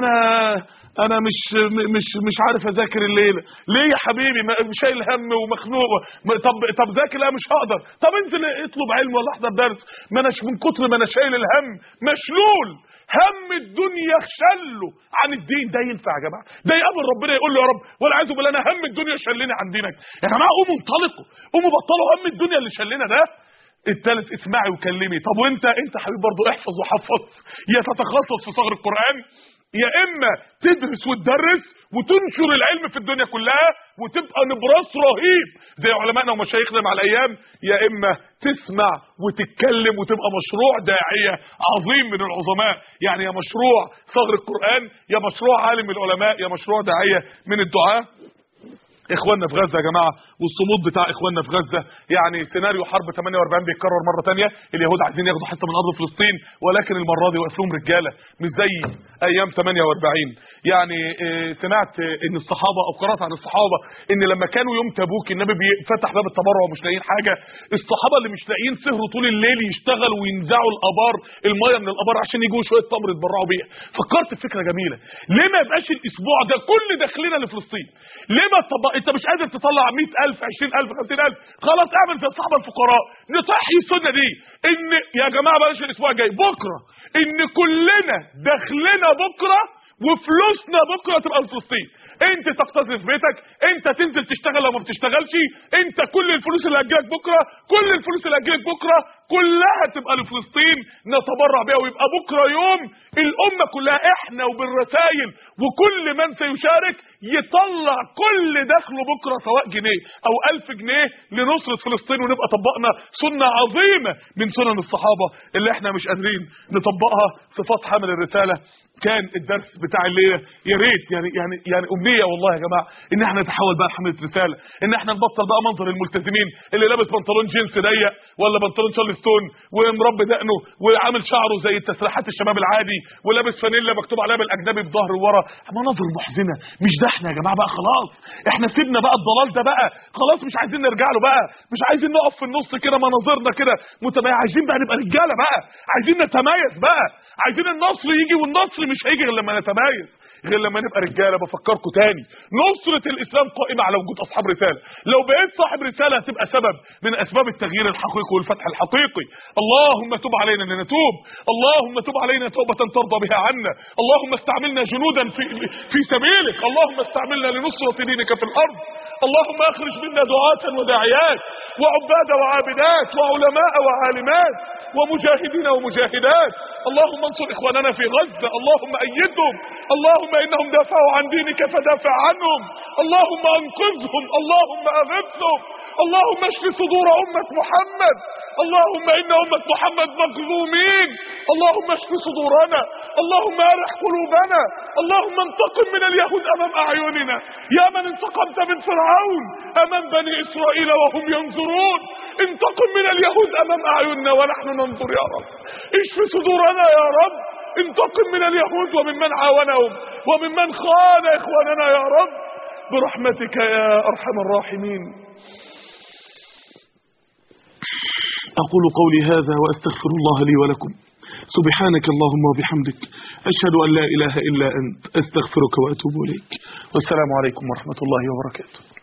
انا مش عارف اذاكر الليله. ليه يا حبيبي؟ شايل هم ومخنوق. طب ذاكر. لا مش هقدر. طب انزل اطلب علم ولا احضر درس. ما اناش من كتر ما انا شايل الهم مشلول، هم الدنيا شله عن الدين. ده ينفع يا جماعه؟ ده يقابل ربنا يقول له يا رب والعياذ بالله انا هم الدنيا شلني عن دينك؟ يا جماعه قوموا انطلقوا، قوموا بطلوا هم الدنيا اللي شلنا ده. الثالث اسمعي وكلمي. طب وانت حبيبي برضه احفظ وحفظ، يا تتخصص في صغر القرآن، يا اما تدرس وتدرس وتنشر العلم في الدنيا كلها وتبقى نبراس رهيب زي علمائنا ومشايخنا مع الايام، يا اما تسمع وتتكلم وتبقى مشروع داعية عظيم من العظماء. يعني يا مشروع صغر القرآن، يا مشروع عالم من العلماء، يا مشروع داعية من الدعاء. اخواننا في غزه يا جماعه والصمود بتاع اخواننا في غزه، يعني سيناريو حرب 48 بيتكرر مره ثانيه. اليهود عايزين ياخدوا حته من ارض فلسطين، ولكن المره دي واقف لهم رجاله مش زي ايام 48. يعني سمعت ان الصحابه او قرات عن الصحابه ان لما كانوا يوم تبوك النبي فتح باب التبرع ومش لاقيين حاجه، الصحابه اللي مش لاقيين سهروا طول الليل يشتغلوا وينزعوا الابار، الميه من الابار عشان يجوا شويه تمر يتبرعوا بيها. فكرت في فكره جميله، ليه ما يبقاش الاسبوع ده كل دخلنا لفلسطين؟ ليه ما انت مش قادر تطلع 100,000 20,000 50,000 خلاص اعمل زي الصحابه الفقراء، نصحي السنه دي ان يا جماعه بلاش الاسبوع الجاي، بكره ان كلنا دخلنا بكره وفلوسنا بكره تبقى لفلسطين. انت تقتدر في بيتك، انت تنزل تشتغل لو ما بتشتغلش، انت كل الفلوس اللي هتجيلك بكره، كل الفلوس اللي هتجيلك بكره كلها تبقى لفلسطين نتبرع بيها، ويبقى بكره يوم الامه كلها احنا وبالرسائل وكل من سيشارك يطلع كل دخله بكره سواء جنيه او 1000 جنيه لنصره فلسطين، ونبقى طبقنا سنه عظيمه من سنن الصحابه اللي احنا مش قادرين نطبقها. صفات حامل الرساله كان الدرس بتاع الليله. يا ريت يعني امنيه والله يا جماعه ان احنا نتحول بقى لحمله رساله، ان احنا نبطل بقى منظر الملتزمين اللي لابس بنطلون جينز ضيق ولا بنطلون شارلستون ومربي دقنه وعامل شعره زي التسريحات الشباب العادي ولابس فانيلا مكتوب عليها بالاجنبي بظهر ورا، مناظر محزنه. مش ده احنا يا جماعه بقى، خلاص احنا سيبنا بقى الضلال ده بقى، خلاص مش عايزين نرجع له بقى، مش عايزين نقف في النص كده مناظرنا كده متميز، عايزين بقى نبقى رجاله بقى، عايزين نتميز بقى، عايزين النصر يجي، والنصر مش هيجي غير لما نتميز، غير لما نبقى رجاله. بفكركم تاني نصرة الاسلام قائمة على وجود اصحاب رسالة. لو بقيت صاحب رسالة هتبقى سبب من اسباب التغيير الحقيقي والفتح الحقيقي. اللهم تب علينا لنتوب، اللهم تب علينا توبة ترضى بها عنا، اللهم استعملنا جنودا في سبيلك، اللهم استعملنا لنصرة دينك في الارض، اللهم اخرج منا دعاة وداعيات وعباد وعابدات وعلماء وعالمات ومجاهدين ومجاهدات. اللهم انصر اخواننا في غزة، اللهم ايدهم، اللهم انهم دافعوا عن دينك فدافع عنهم، اللهم انقذهم، اللهم اغثهم، اللهم اشف صدور امة محمد، اللهم ان امة محمد مظلومين، اللهم اشف صدورنا، اللهم ارح قلوبنا، اللهم انتقم من اليهود امام اعيننا يا من انتقمت من فرعون امام بني اسرائيل وهم ينظرون، انتقم من اليهود امام اعيننا ونحن ننظر يا رب، اشف صدورنا يا رب، انتقم من اليهود وممن عاونهم وممن خان اخواننا يا رب برحمتك يا ارحم الراحمين. اقول قولي هذا واستغفر الله لي ولكم. سبحانك اللهم وبحمدك، اشهد ان لا اله الا انت، استغفرك واتوب اليك. والسلام عليكم ورحمة الله وبركاته.